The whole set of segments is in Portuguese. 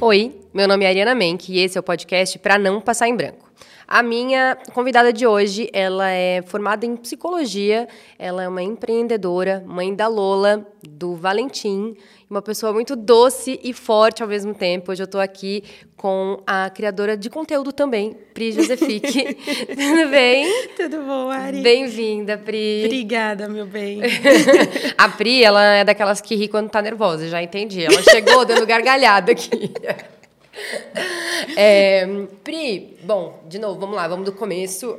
Oi, meu nome é Ariana Menck e esse é o podcast Pra Não Passar em Branco. A minha convidada de hoje, ela é formada em psicologia, ela é uma empreendedora, mãe da Lola, do Valentim, uma pessoa muito doce e forte ao mesmo tempo. Hoje eu estou aqui com a criadora de conteúdo também, Pri Josefique. Tudo bem? Tudo bom, Ari? Bem-vinda, Pri. Obrigada, meu bem. A Pri, ela é daquelas que ri quando tá nervosa, já entendi. Ela chegou dando gargalhada aqui. Pri, bom, de novo, vamos lá, vamos do começo.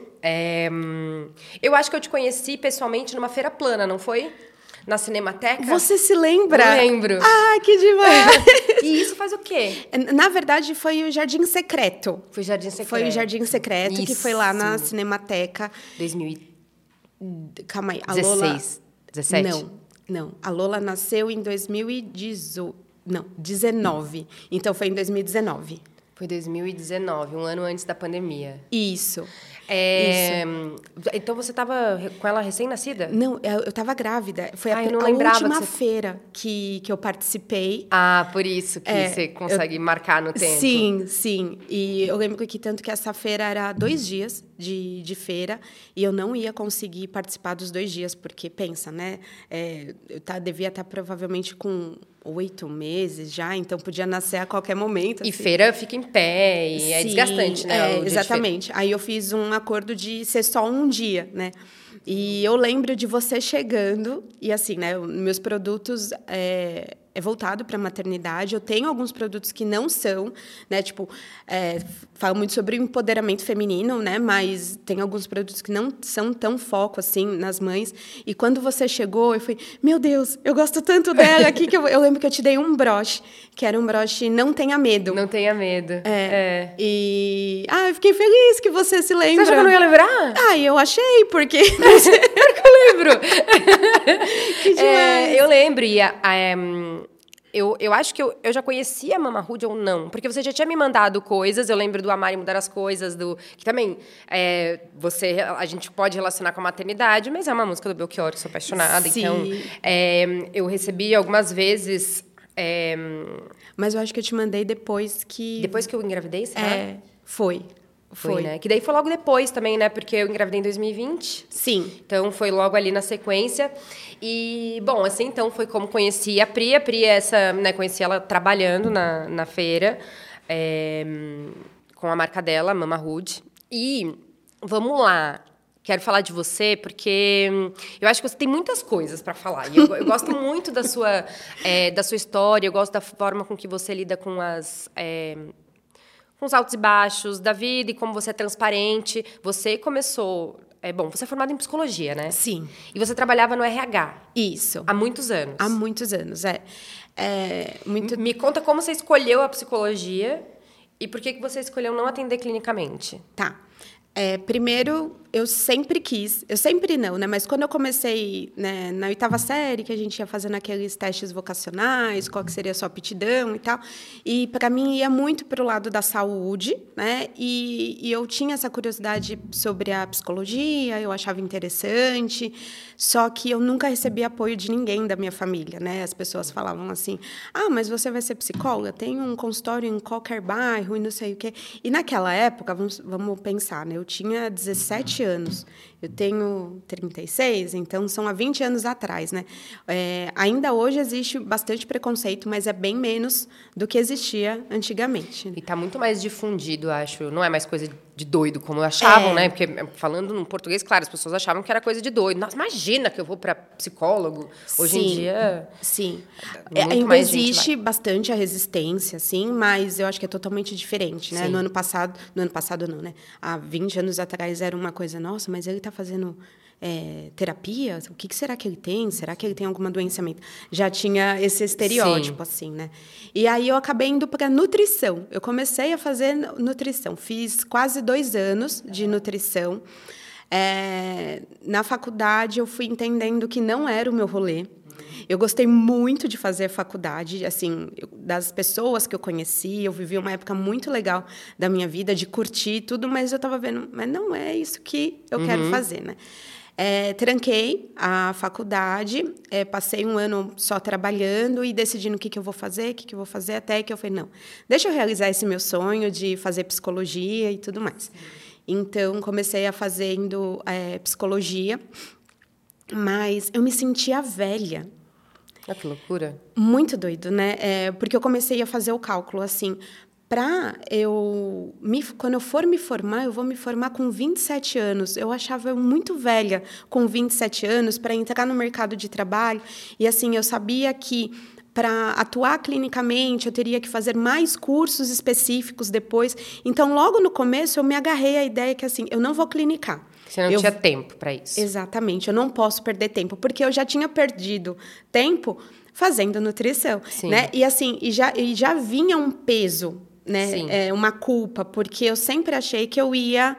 Eu acho que eu te conheci pessoalmente numa feira plana, não foi? Na Cinemateca? Você se lembra? Eu lembro. Ah, que demais! E isso faz o quê? Na verdade, foi o Jardim Secreto. Foi o Jardim Secreto. Foi o Jardim Secreto, isso. Que foi lá na Cinemateca. 2016. Calma aí, a Lola... 17? Não. A Lola nasceu em 2018. Não, 19. Então, foi em 2019. Foi 2019, um ano antes da pandemia. Isso. Então, você estava com ela recém-nascida? Não, eu estava grávida. Foi a última feira que eu participei. Ah, por isso que você consegue marcar no tempo. Sim. E eu lembro que tanto que essa feira era 2 dias de feira e eu não ia conseguir participar dos 2 dias, porque, pensa, né? Eu devia estar provavelmente com 8 meses já, então podia nascer a qualquer momento. E assim. feira fica em pé e é desgastante, né? Exatamente. Aí eu fiz um acordo de ser só um dia, né? E eu lembro de você chegando e assim, né? Meus produtos é voltado para a maternidade. Eu tenho alguns produtos que não são, né? Tipo, falo muito sobre o empoderamento feminino, né? Mas tem alguns produtos que não são tão foco, assim, nas mães. E quando você chegou, eu falei, meu Deus, eu gosto tanto dela aqui que eu lembro que eu te dei um broche, que era um broche Não Tenha Medo. Não tenha medo. E... eu fiquei feliz que você se lembra. Você achou que eu não ia lembrar? Eu achei, porque... Claro que eu lembro. Que demais. Eu lembro. E eu acho que eu já conhecia a Mama Rude ou não, porque você já tinha me mandado coisas. Eu lembro do Amar e Mudar as Coisas, que também a gente pode relacionar com a maternidade, mas é uma música do Belchior, que sou apaixonada. Sim. Então, eu recebi algumas vezes... Mas eu acho que eu te mandei depois que... Depois que eu engravidei, será? Foi, né? Que daí foi logo depois também, né? Porque eu engravidei em 2020. Sim. Então, foi logo ali na sequência. E, bom, assim, então, foi como conheci a Pri. A Pri, né, conheci ela trabalhando na feira, com a marca dela, Mama Rude. E, vamos lá, quero falar de você, porque eu acho que você tem muitas coisas para falar. E eu gosto muito da sua história, eu gosto da forma com que você lida com os altos e baixos da vida e como você é transparente. Você começou... você é formada em psicologia, né? Sim. E você trabalhava no RH. Isso. Há muitos anos. Há muitos anos, Me conta como você escolheu a psicologia e por que você escolheu não atender clinicamente. Tá. Primeiro, eu sempre não, né? Mas quando eu comecei, né, na 8ª série, que a gente ia fazendo aqueles testes vocacionais, qual que seria a sua aptidão e tal, e para mim ia muito para o lado da saúde, né? E eu tinha essa curiosidade sobre a psicologia, eu achava interessante, só que eu nunca recebi apoio de ninguém da minha família, né? As pessoas falavam assim, mas você vai ser psicóloga? Tem um consultório em qualquer bairro e não sei o quê. E naquela época, vamos pensar, né? Eu tinha 17 anos. Eu tenho 36, então são há 20 anos atrás, né? Ainda hoje existe bastante preconceito, mas é bem menos do que existia antigamente. E está muito mais difundido, acho. Não é mais coisa de doido, como achavam, né? Porque, falando no português, claro, as pessoas achavam que era coisa de doido. Nossa, imagina que eu vou para psicólogo. Hoje em dia... Sim. Ainda existe bastante a resistência, sim, mas eu acho que é totalmente diferente, né? No ano passado não, né? Há 20 anos atrás era uma coisa, nossa, mas ele está fazendo terapia? O que será que ele tem? Será que ele tem alguma doença mental? Já tinha esse estereótipo, assim, né? E aí eu acabei indo para nutrição. Eu comecei a fazer nutrição. Fiz quase 2 anos de nutrição. Na faculdade, eu fui entendendo que não era o meu rolê. Eu gostei muito de fazer faculdade, assim, das pessoas que eu conheci, eu vivi uma época muito legal da minha vida, de curtir tudo, mas eu estava vendo, mas não é isso que eu quero fazer, né? Tranquei a faculdade, passei um ano só trabalhando e decidindo o que eu vou fazer, até que eu falei, não, deixa eu realizar esse meu sonho de fazer psicologia e tudo mais. Então, comecei a fazendo psicologia, mas eu me sentia velha. Que loucura. Muito doido, né? Porque eu comecei a fazer o cálculo, assim, quando eu for me formar, eu vou me formar com 27 anos. Eu achava eu muito velha com 27 anos para entrar no mercado de trabalho. E, assim, eu sabia que para atuar clinicamente, eu teria que fazer mais cursos específicos depois. Então, logo no começo, eu me agarrei à ideia que, assim, eu não vou clinicar. Você não tinha tempo para isso. Exatamente, eu não posso perder tempo, porque eu já tinha perdido tempo fazendo nutrição, Sim. né? E, assim, já vinha um peso, né? Uma culpa, porque eu sempre achei que eu ia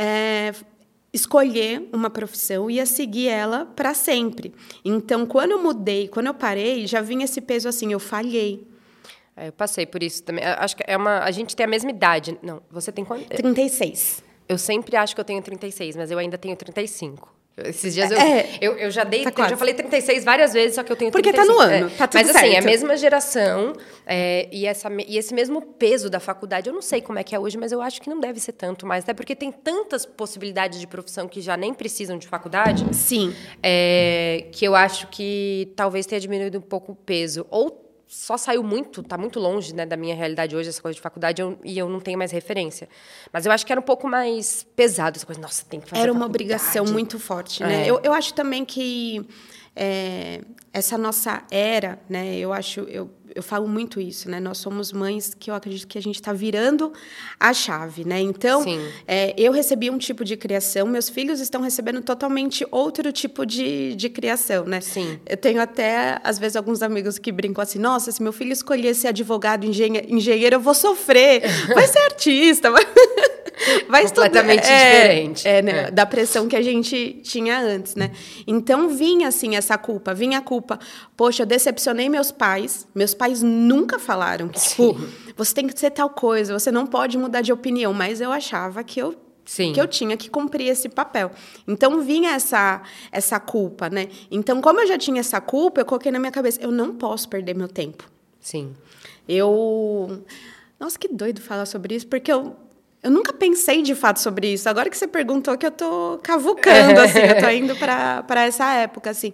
escolher uma profissão, ia seguir ela para sempre. Então, quando eu mudei, quando eu parei, já vinha esse peso assim, eu falhei. Eu passei por isso também. Acho que a gente tem a mesma idade. Não, você tem quanto? 36. Eu sempre acho que eu tenho 36, mas eu ainda tenho 35. Esses dias eu já dei, tá já falei 36 várias vezes, só que eu tenho 35. Porque tá no ano, tá tudo mas assim, certo. a mesma geração e esse mesmo peso da faculdade, eu não sei como é que é hoje, mas eu acho que não deve ser tanto mais, até porque tem tantas possibilidades de profissão que já nem precisam de faculdade. Sim. Que eu acho que talvez tenha diminuído um pouco o peso. Ou só saiu tá muito longe, né, da minha realidade hoje, essa coisa de faculdade, e eu não tenho mais referência. Mas eu acho que era um pouco mais pesado essa coisa, nossa, tem que fazer Era uma faculdade. obrigação muito forte, né? Eu acho também que essa nossa era, né? Eu falo muito isso, né? Nós somos mães que eu acredito que a gente está virando a chave, né? Então, eu recebi um tipo de criação, meus filhos estão recebendo totalmente outro tipo de criação, né? Sim. Eu tenho até, às vezes, alguns amigos que brincam assim, nossa, se meu filho escolher ser advogado, engenheiro, eu vou sofrer. Vai ser artista, vai completamente diferente. Né, da pressão que a gente tinha antes, né? Então, vinha, assim, essa culpa. Vinha a culpa, poxa, eu decepcionei meus pais. Meus pais nunca falaram que, tipo, você tem que ser tal coisa, você não pode mudar de opinião. Mas eu achava que eu tinha que cumprir esse papel. Então, vinha essa culpa, né? Então, como eu já tinha essa culpa, eu coloquei na minha cabeça, eu não posso perder meu tempo. Sim. Nossa, que doido falar sobre isso, porque eu nunca pensei, de fato, sobre isso. Agora que você perguntou, que eu tô cavucando, assim, eu tô indo para essa época, assim.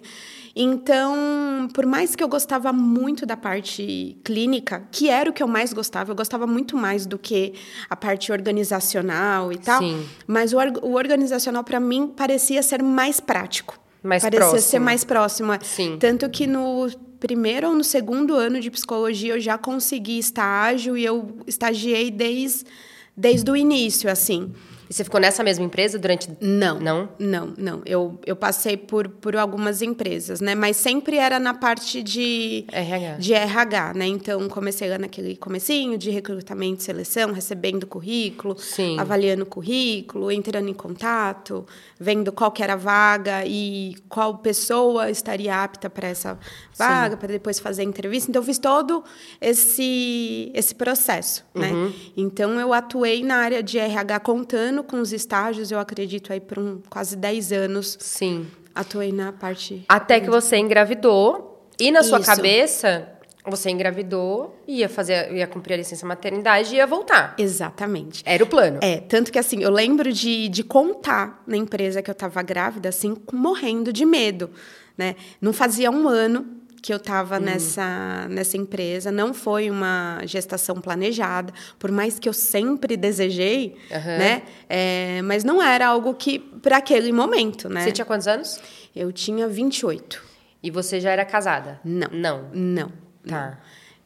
Então, por mais que eu gostava muito da parte clínica, que era o que eu mais gostava, eu gostava muito mais do que a parte organizacional e tal. Sim. Mas o organizacional, para mim, parecia ser mais prático. Parecia ser mais próximo. Sim. Tanto que no primeiro ou no segundo ano de psicologia, eu já consegui estágio e eu estagiei desde o início, assim. E você ficou nessa mesma empresa durante... Não. Não? Não. Eu passei por algumas empresas, né? Mas sempre era na parte de RH, né? Então, comecei lá naquele comecinho de recrutamento e seleção, recebendo currículo, Sim. avaliando o currículo, entrando em contato, vendo qual que era a vaga e qual pessoa estaria apta para essa vaga, para depois fazer a entrevista. Então, eu fiz todo esse processo, né? Então, eu atuei na área de RH contando com os estágios, eu acredito, aí por quase 10 anos. Sim. Atuei na parte... Até que você engravidou, e na sua cabeça, você engravidou, ia cumprir a licença maternidade e ia voltar. Exatamente. Era o plano. Tanto que, assim, eu lembro de contar na empresa que eu estava grávida, assim, morrendo de medo, né? Não fazia um ano que eu estava nessa empresa, não foi uma gestação planejada, por mais que eu sempre desejei, né? Mas não era algo que, para aquele momento, né? Você tinha quantos anos? Eu tinha 28. E você já era casada? Não. Tá.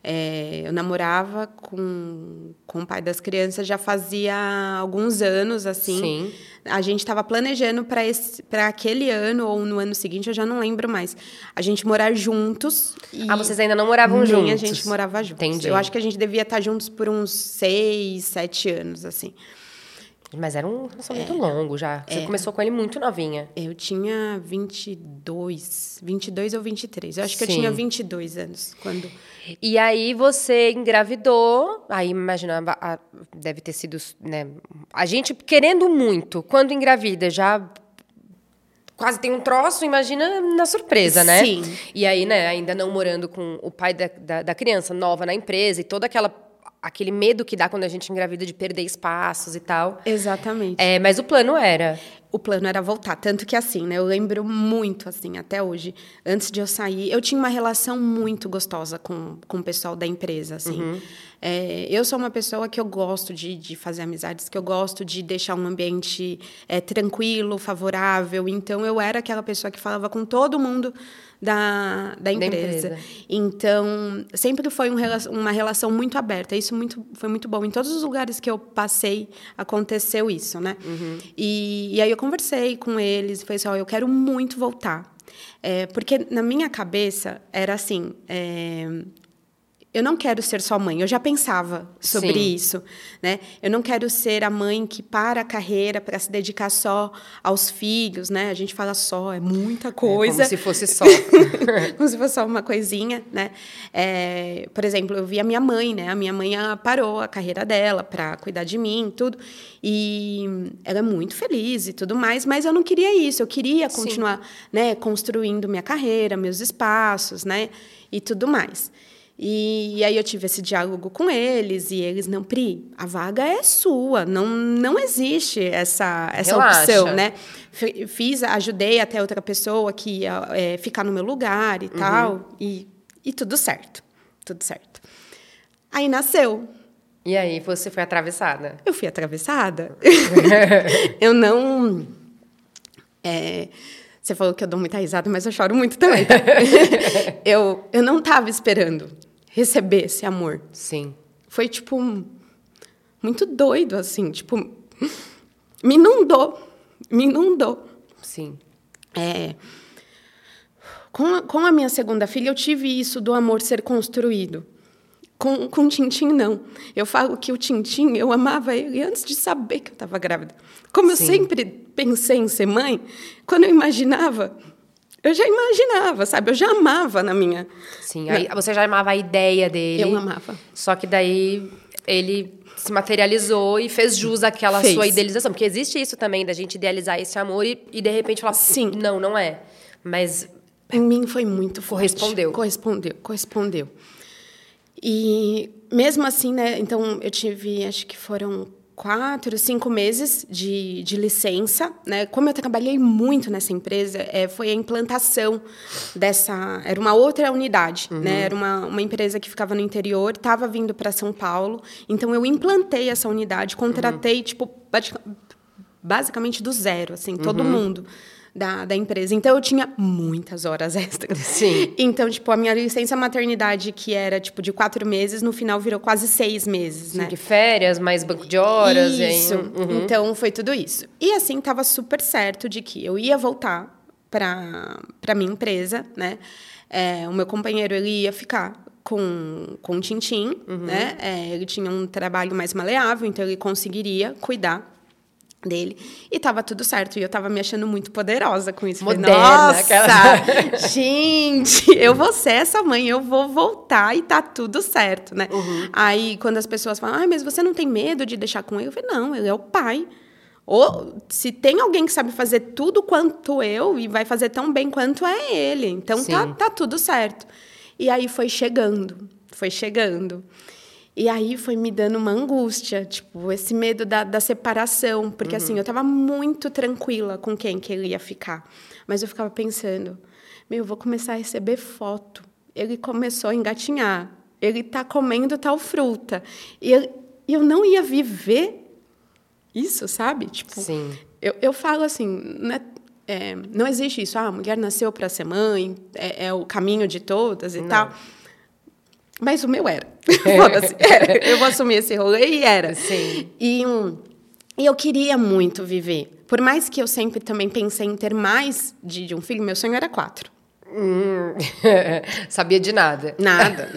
Eu namorava com o pai das crianças já fazia alguns anos, assim. Sim. A gente estava planejando para aquele ano ou no ano seguinte, eu já não lembro mais. A gente morar juntos. Vocês ainda não moravam juntos? Nem a gente morava juntos. Entendi. Eu acho que a gente devia estar juntos por uns 6, 7 anos, assim. Mas era um relacionamento longo já. Você começou com ele muito novinha. Eu tinha 22 ou 23. Eu acho que eu tinha 22 anos quando... E aí você engravidou, aí imagina, deve ter sido, né, a gente querendo muito, quando engravida, já quase tem um troço, imagina na surpresa, né? Sim. E aí, né, ainda não morando com o pai da criança nova na empresa e todo aquele medo que dá quando a gente engravida de perder espaços e tal. Exatamente. Mas o plano era... O plano era voltar, tanto que assim, né? Eu lembro muito, assim, até hoje, antes de eu sair, eu tinha uma relação muito gostosa com o pessoal da empresa, assim. Eu sou uma pessoa que eu gosto de fazer amizades, que eu gosto de deixar um ambiente tranquilo, favorável. Então, eu era aquela pessoa que falava com todo mundo da empresa. Então, sempre foi uma relação muito aberta. Isso foi muito bom. Em todos os lugares que eu passei, aconteceu isso, né? E aí eu conversei com eles e falei assim, eu quero muito voltar. Porque na minha cabeça era assim... eu não quero ser só mãe. Eu já pensava sobre isso, né? Eu não quero ser a mãe que para a carreira para se dedicar só aos filhos, né? A gente fala só, é muita coisa. Como se fosse só. Como se fosse só uma coisinha, né? Por exemplo, eu vi a minha mãe, né? A minha mãe parou a carreira dela para cuidar de mim, tudo. E ela é muito feliz e tudo mais, mas eu não queria isso. Eu queria continuar, né, construindo minha carreira, meus espaços, né? E tudo mais. E aí eu tive esse diálogo com eles, e eles, não, Pri, a vaga é sua, não existe essa opção, né? Ajudei até outra pessoa que ia ficar no meu lugar e tal, e tudo certo, tudo certo. Aí nasceu. E aí você foi atravessada? Eu fui atravessada. Eu não... Você falou que eu dou muita risada, mas eu choro muito também, tá? Eu não estava esperando receber esse amor. Sim. Foi, tipo, muito doido, assim. Tipo, me inundou. Sim. Com a minha segunda filha, eu tive isso do amor ser construído. Com o Tintim, não. Eu falo que o Tintim, eu amava ele antes de saber que eu estava grávida. Como eu sempre pensei em ser mãe, quando eu imaginava, eu já imaginava, sabe? Eu já amava na minha... Sim, aí você já amava a ideia dele. Eu amava. Só que daí ele se materializou e fez jus àquela sua idealização. Porque existe isso também, da gente idealizar esse amor e de repente falar, sim, não é. Mas... Em mim foi muito forte. Correspondeu. E mesmo assim, né? Então, eu tive, acho que foram 4, 5 meses de licença, né? Como eu trabalhei muito nessa empresa, foi a implantação dessa... Era uma outra unidade, né? Era uma empresa que ficava no interior, estava vindo para São Paulo. Então, eu implantei essa unidade, contratei, tipo, basicamente do zero, assim, todo mundo da empresa. Então, eu tinha muitas horas extras. Sim. Então, tipo, a minha licença maternidade, que era, tipo, de 4 meses, no final virou quase 6 meses, né? De férias, mais banco de horas. Isso. E aí, Então, foi tudo isso. E, assim, estava super certo de que eu ia voltar para minha empresa, né? O meu companheiro, ele ia ficar com o Tintim, né? Ele tinha um trabalho mais maleável, então ele conseguiria cuidar dele. E estava tudo certo. E eu estava me achando muito poderosa com isso. Moderna. Falei, nossa, gente, eu vou ser essa mãe, eu vou voltar e tá tudo certo, né? Aí, quando as pessoas falam, mas você não tem medo de deixar com ele? Eu falei, não, ele é o pai. Ou, se tem alguém que sabe fazer tudo quanto eu e vai fazer tão bem quanto é ele. Então, tá tudo certo. E aí, foi chegando. E aí foi me dando uma angústia, tipo, esse medo da separação. Porque, assim, eu estava muito tranquila com quem que ele ia ficar. Mas eu ficava pensando, eu vou começar a receber foto. Ele começou a engatinhar. Ele está comendo tal fruta. E eu não ia viver isso, sabe? Tipo, sim. Eu falo assim, né? Não existe isso. A mulher nasceu para ser mãe, é o caminho de todas e tal. Mas o meu era. Eu vou assumir esse rolê e era. Sim. E eu queria muito viver. Por mais que eu sempre também pensei em ter mais de um filho, meu sonho era 4. Sabia de nada. Nada.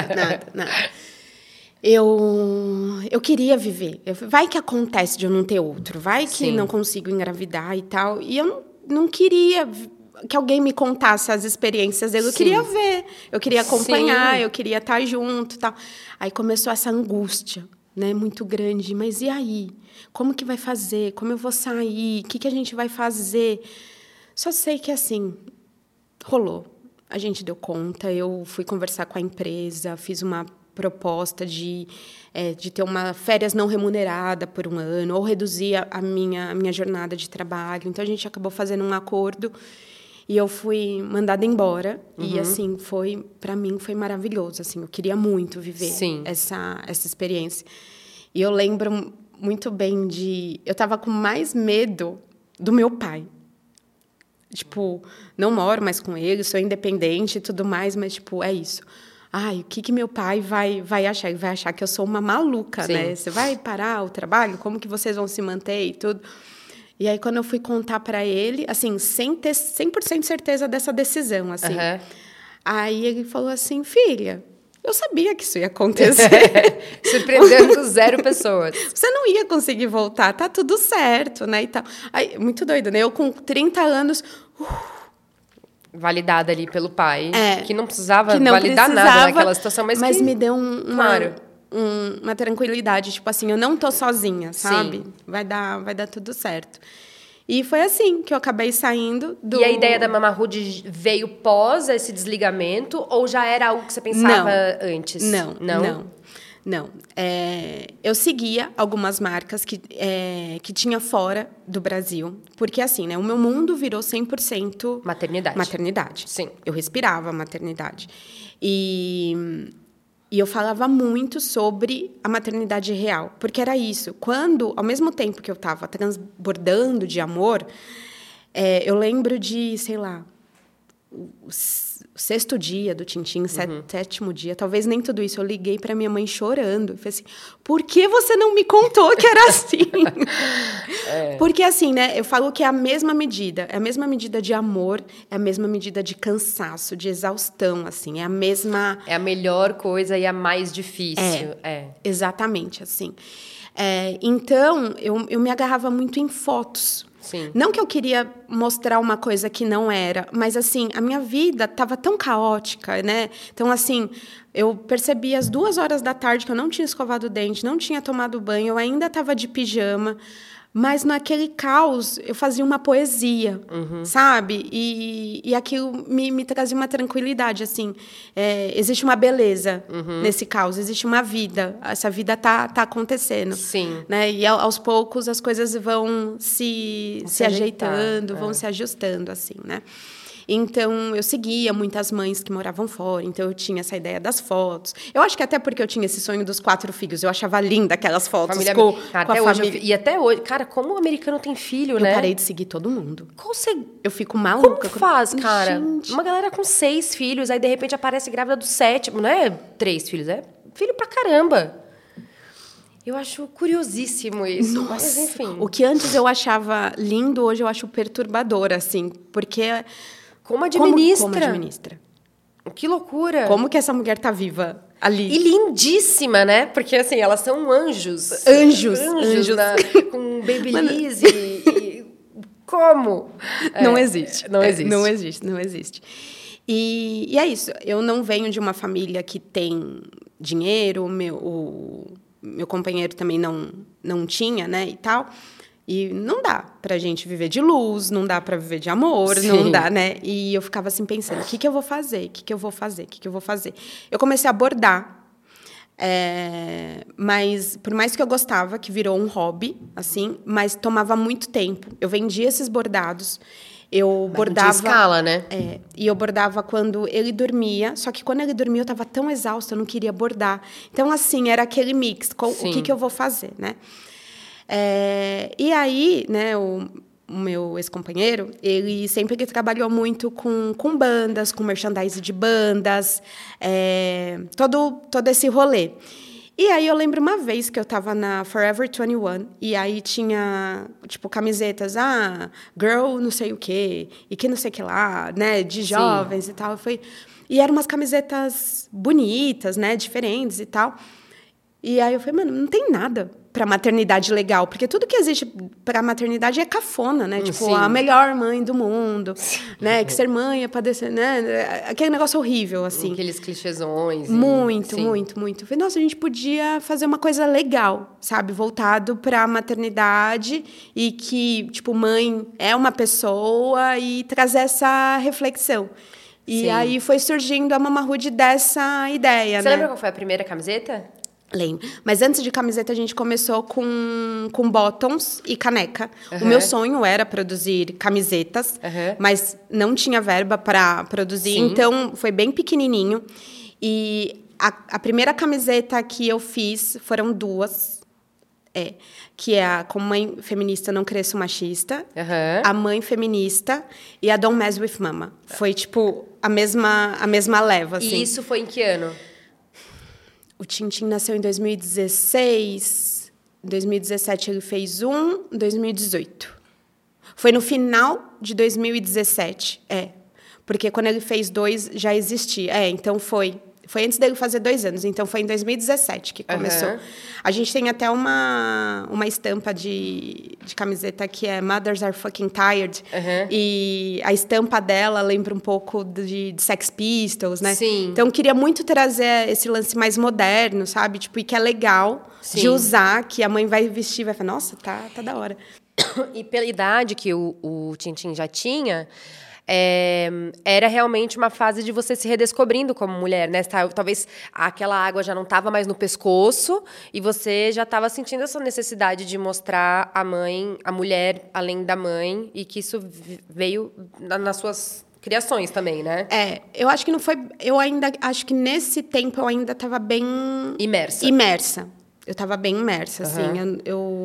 Eu queria viver. Vai que acontece de eu não ter outro. Vai que não consigo engravidar e tal. E eu não queria que alguém me contasse as experiências dele. Eu queria ver, eu queria acompanhar, eu queria estar junto, tal. Aí começou essa angústia, né, muito grande. Mas e aí? Como que vai fazer? Como eu vou sair? O que a gente vai fazer? Só sei que, assim, rolou. A gente deu conta, eu fui conversar com a empresa, fiz uma proposta de ter uma férias não remunerada por um ano, ou reduzir a minha jornada de trabalho. Então, a gente acabou fazendo um acordo e eu fui mandada embora. E, assim, para mim, foi maravilhoso. Assim, eu queria muito viver essa experiência. E eu lembro muito bem eu estava com mais medo do meu pai. Tipo, não moro mais com ele, sou independente e tudo mais, mas, tipo, é isso. Ai, o que meu pai vai achar? Ele vai achar que eu sou uma maluca, né? Você vai parar o trabalho? Como que vocês vão se manter e tudo? E aí, quando eu fui contar para ele, assim, sem ter 100% certeza dessa decisão, assim. Aí ele falou assim, filha, eu sabia que isso ia acontecer. Surpreendendo 0 pessoas. Você não ia conseguir voltar, tá tudo certo, né? E tal. Aí, muito doido, né? Eu com 30 anos... Validada ali pelo pai, que não precisava que não validar nada naquela situação, mas me deu uma tranquilidade, tipo assim, eu não tô sozinha, sabe? Vai dar tudo certo. E foi assim que eu acabei saindo do... E a ideia da Mama Hood veio pós esse desligamento ou já era algo que você pensava antes? Não. Eu seguia algumas marcas que tinha fora do Brasil. Porque, assim, né? O meu mundo virou 100% maternidade. Sim. Eu respirava maternidade. E eu falava muito sobre a maternidade real. Porque era isso. Ao mesmo tempo que eu estava transbordando de amor, eu lembro de, sei lá... O 6º dia do Tintim, 7º dia, talvez nem tudo isso. Eu liguei para minha mãe chorando. Falei assim, por que você não me contou que era assim? Porque assim, né? Eu falo que é a mesma medida. É a mesma medida de amor, é a mesma medida de cansaço, de exaustão, assim. É a mesma... É a melhor coisa e a mais difícil. Exatamente, assim. Então, eu me agarrava muito em fotos. Sim. Não que eu queria mostrar uma coisa que não era, mas, assim, a minha vida estava tão caótica, né? Então, assim, eu percebi às 2h da tarde que eu não tinha escovado o dente, não tinha tomado banho, eu ainda estava de pijama, mas naquele caos eu fazia uma poesia, sabe? E aquilo me trazia uma tranquilidade, assim. Existe uma beleza nesse caos, existe uma vida. Essa vida tá acontecendo. Sim. Né? E aos poucos as coisas vão se ajeitando, vão se ajustando, assim, né? Então, eu seguia muitas mães que moravam fora, então eu tinha essa ideia das fotos. Eu acho que até porque eu tinha esse sonho dos 4 filhos, eu achava linda aquelas fotos com a família. E até hoje, cara, como o americano tem filho, né? Eu parei de seguir todo mundo. Eu fico maluca. Como faz, cara? Gente. Uma galera com 6 filhos, aí de repente aparece grávida do 7º, não é 3 filhos, é filho pra caramba. Eu acho curiosíssimo isso, Nossa, mas enfim. O que antes eu achava lindo, hoje eu acho perturbador, assim, porque... Como administra? Como administra. Que loucura. Como que essa mulher tá viva ali? E lindíssima, né? Porque, assim, elas são anjos. Anjos. Com babyliss e... Como? Não existe. Não existe. Não existe. E é isso. Eu não venho de uma família que tem dinheiro. O meu companheiro também não tinha, né? E tal. E não dá pra gente viver de luz, não dá pra viver de amor, não dá, né? E eu ficava assim pensando, o que eu vou fazer? O que eu vou fazer? Eu comecei a bordar, mas por mais que eu gostava, que virou um hobby, assim, mas tomava muito tempo. Eu vendia esses bordados, eu bordava... De escala, né? E eu bordava quando ele dormia, só que quando ele dormia eu estava tão exausta, eu não queria bordar. Então, assim, era aquele mix, o que eu vou fazer, né? E aí, né, o meu ex-companheiro, ele sempre trabalhou muito com bandas, com merchandising de bandas, todo esse rolê. E aí eu lembro uma vez que eu estava na Forever 21, e aí tinha, tipo, camisetas, girl não sei o quê, e que não sei o que lá, né, de jovens e tal. E eram umas camisetas bonitas, né, diferentes e tal. E aí eu falei, mano, não tem nada. pra maternidade legal, porque tudo que existe pra maternidade é cafona, né? Tipo, Sim. a melhor mãe do mundo, né? Que ser mãe é padecer, né? Aquele negócio horrível, assim. Aqueles clichêsões. Muito, sim. muito, muito. Falei, nossa, a gente podia fazer uma coisa legal, sabe? Voltado pra maternidade e que, tipo, mãe é uma pessoa e trazer essa reflexão. E Sim. aí foi surgindo a Mama Hood dessa ideia, Você né? lembra qual foi a primeira camiseta? Lembro. Mas antes de camiseta, a gente começou com bottoms e caneca. O Uhum. meu sonho era produzir camisetas, mas não tinha verba para produzir. Sim. Então, foi bem pequenininho. E a primeira camiseta que eu fiz foram 2. Que é a Como Mãe Feminista Não Cresço Machista, a Mãe Feminista e a Don't Mess With Mama. Foi, tipo, a mesma leva, assim. E isso foi em que ano? O Tintin nasceu em 2016. Em 2017 ele fez em 2018. Foi no final de 2017, Porque quando ele fez 2, já existia. Então foi antes dele fazer 2 anos. Então foi em 2017 que começou. A gente tem até uma estampa de camiseta que é Mothers Are Fucking Tired. E a estampa dela lembra um pouco de Sex Pistols, né? Sim. Então, eu queria muito trazer esse lance mais moderno, sabe? Tipo, e que é legal de usar, que a mãe vai vestir, vai falar, nossa, tá da hora. E pela idade que o Tintin já tinha, era realmente uma fase de você se redescobrindo como mulher, né? Talvez aquela água já não estava mais no pescoço e você já estava sentindo essa necessidade de mostrar a mulher além da mãe, e que isso veio nas suas criações também, né? Eu acho que não foi... Eu ainda acho que nesse tempo eu ainda estava bem... Imersa. Eu estava bem imersa, assim.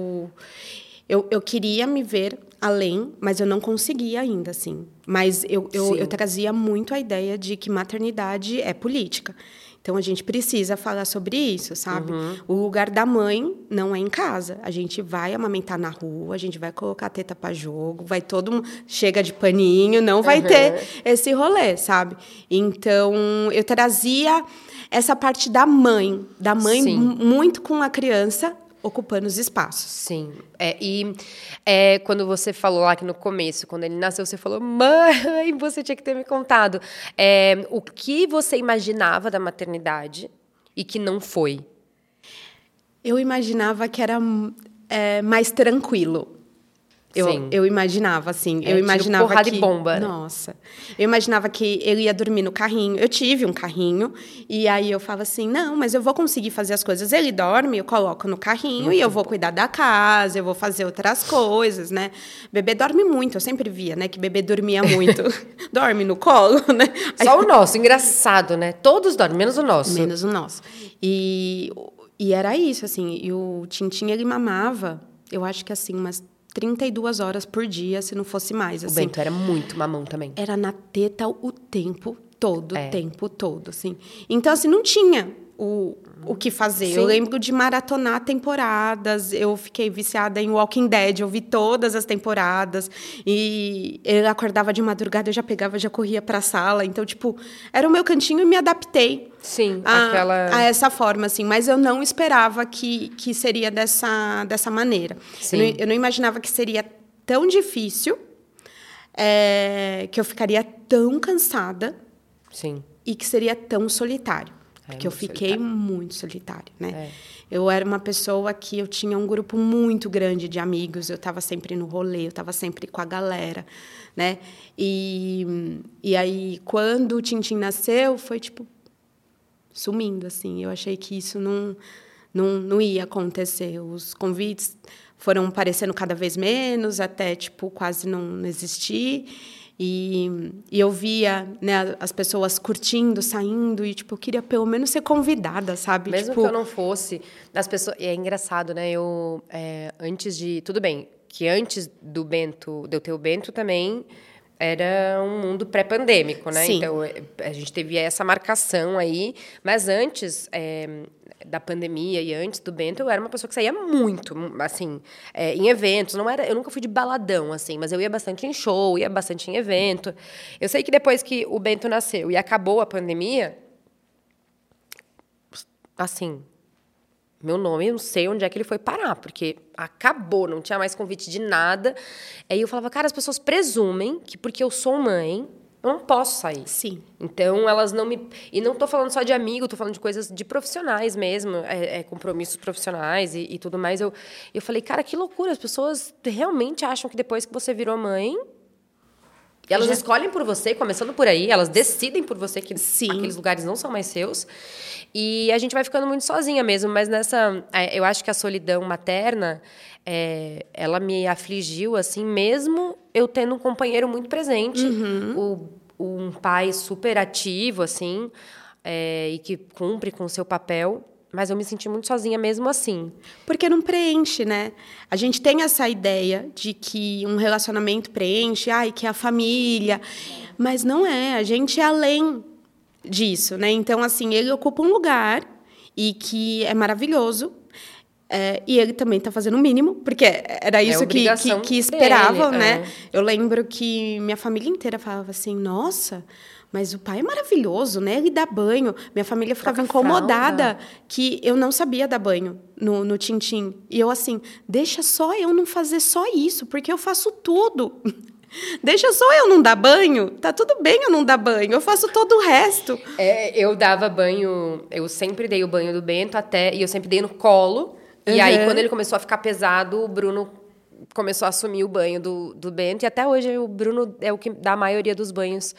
Eu queria me ver além, mas eu não conseguia ainda, assim. Mas eu trazia muito a ideia de que maternidade é política. Então, a gente precisa falar sobre isso, sabe? O lugar da mãe não é em casa. A gente vai amamentar na rua, a gente vai colocar a teta para jogo, vai todo mundo... Chega de paninho, não vai ter esse rolê, sabe? Então, eu trazia essa parte da mãe muito com a criança, ocupando os espaços. Sim. Quando você falou lá que no começo, quando ele nasceu, você falou, mãe, você tinha que ter me contado. O que você imaginava da maternidade e que não foi? Eu imaginava que era mais tranquilo. Eu imaginava, assim. Eu imaginava porrada e bomba. Nossa. Eu imaginava que ele ia dormir no carrinho. Eu tive um carrinho. E aí eu falava assim, não, mas eu vou conseguir fazer as coisas. Ele dorme, eu coloco no carrinho e eu vou cuidar da casa, eu vou fazer outras coisas, né? Bebê dorme muito. Eu sempre via, né, que bebê dormia muito. Dorme no colo, né? Só o nosso, engraçado, né? Todos dormem, menos o nosso. Menos o nosso. E era isso, assim. E o Tintin, ele mamava, eu acho que assim, umas 32 horas por dia, se não fosse mais. Assim. O Bento era muito mamão também. Era na teta o tempo todo, assim. Então, assim, não tinha o que fazer. Sim. Eu lembro de maratonar temporadas. Eu fiquei viciada em Walking Dead. Eu vi todas as temporadas. E eu acordava de madrugada, eu já pegava, já corria para a sala. Então, tipo, era o meu cantinho e me adaptei. Sim, a essa forma, assim. Mas eu não esperava que seria dessa maneira. Sim. Eu não imaginava que seria tão difícil, que eu ficaria tão cansada. Sim. E que seria tão solitário. Porque eu fiquei muito solitária, né? Eu era uma pessoa que eu tinha um grupo muito grande de amigos, eu estava sempre no rolê, eu estava sempre com a galera, né? E aí, quando o Tintin nasceu, foi, tipo, sumindo, assim. Eu achei que isso não ia acontecer. Os convites foram aparecendo cada vez menos, até, tipo, quase não existir. E eu via, né, as pessoas curtindo, saindo, e, tipo, eu queria pelo menos ser convidada, sabe? Mesmo tipo... que eu não fosse, as pessoas... É engraçado, né? Antes de... Tudo bem, que antes de eu ter o Bento também era um mundo pré-pandêmico, né? Sim. Então, a gente teve essa marcação aí. Mas antes da pandemia e antes do Bento, eu era uma pessoa que saía muito, assim, em eventos. Eu nunca fui de baladão, assim, mas eu ia bastante em show, ia bastante em evento. Eu sei que depois que o Bento nasceu e acabou a pandemia, assim, Meu nome, eu não sei onde é que ele foi parar, porque acabou, não tinha mais convite de nada. Aí eu falava, cara, as pessoas presumem que porque eu sou mãe, eu não posso sair. Sim. Então, elas não me... E não tô falando só de amigo, tô falando de coisas de profissionais mesmo, compromissos profissionais e tudo mais. Eu falei, cara, que loucura, as pessoas realmente acham que depois que você virou mãe... Elas escolhem por você, começando por aí, elas decidem por você que Sim. aqueles lugares não são mais seus. E a gente vai ficando muito sozinha mesmo, mas eu acho que a solidão materna, ela me afligiu, assim, mesmo eu tendo um companheiro muito presente, um pai super ativo, assim, e que cumpre com o seu papel. Mas eu me senti muito sozinha mesmo assim. Porque não preenche, né? A gente tem essa ideia de que um relacionamento preenche, que é a família. Mas não é. A gente é além disso, né? Então, assim, ele ocupa um lugar e que é maravilhoso. E ele também está fazendo o mínimo, porque era isso que esperavam, dele, né? Eu lembro que minha família inteira falava assim, nossa... Mas o pai é maravilhoso, né? Ele dá banho. Minha família ficava incomodada que eu não sabia dar banho no Tintim. E eu assim, deixa só eu não fazer só isso, porque eu faço tudo. Deixa só eu não dar banho. Tá tudo bem eu não dar banho. Eu faço todo o resto. Eu dava banho... Eu sempre dei o banho do Bento e eu sempre dei no colo. E aí, quando ele começou a ficar pesado, o Bruno começou a assumir o banho do Bento. E até hoje, o Bruno é o que dá a maioria dos banhos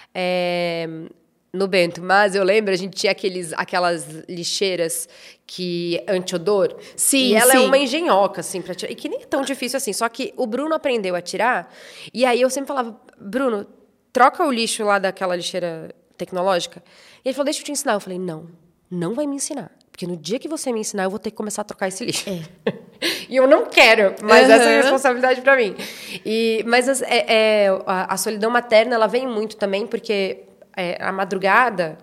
no Bento. Mas eu lembro, a gente tinha aquelas lixeiras anti-odor. Sim, e ela sim. é uma engenhoca, assim, pra tirar. E que nem é tão difícil assim. Só que o Bruno aprendeu a tirar. E aí eu sempre falava, Bruno, troca o lixo lá daquela lixeira tecnológica. E ele falou, deixa eu te ensinar. Eu falei, não vai me ensinar. Porque no dia que você me ensinar, eu vou ter que começar a trocar esse lixo. E eu não quero, mas essa é a responsabilidade para mim. Mas a solidão materna, ela vem muito também, porque a madrugada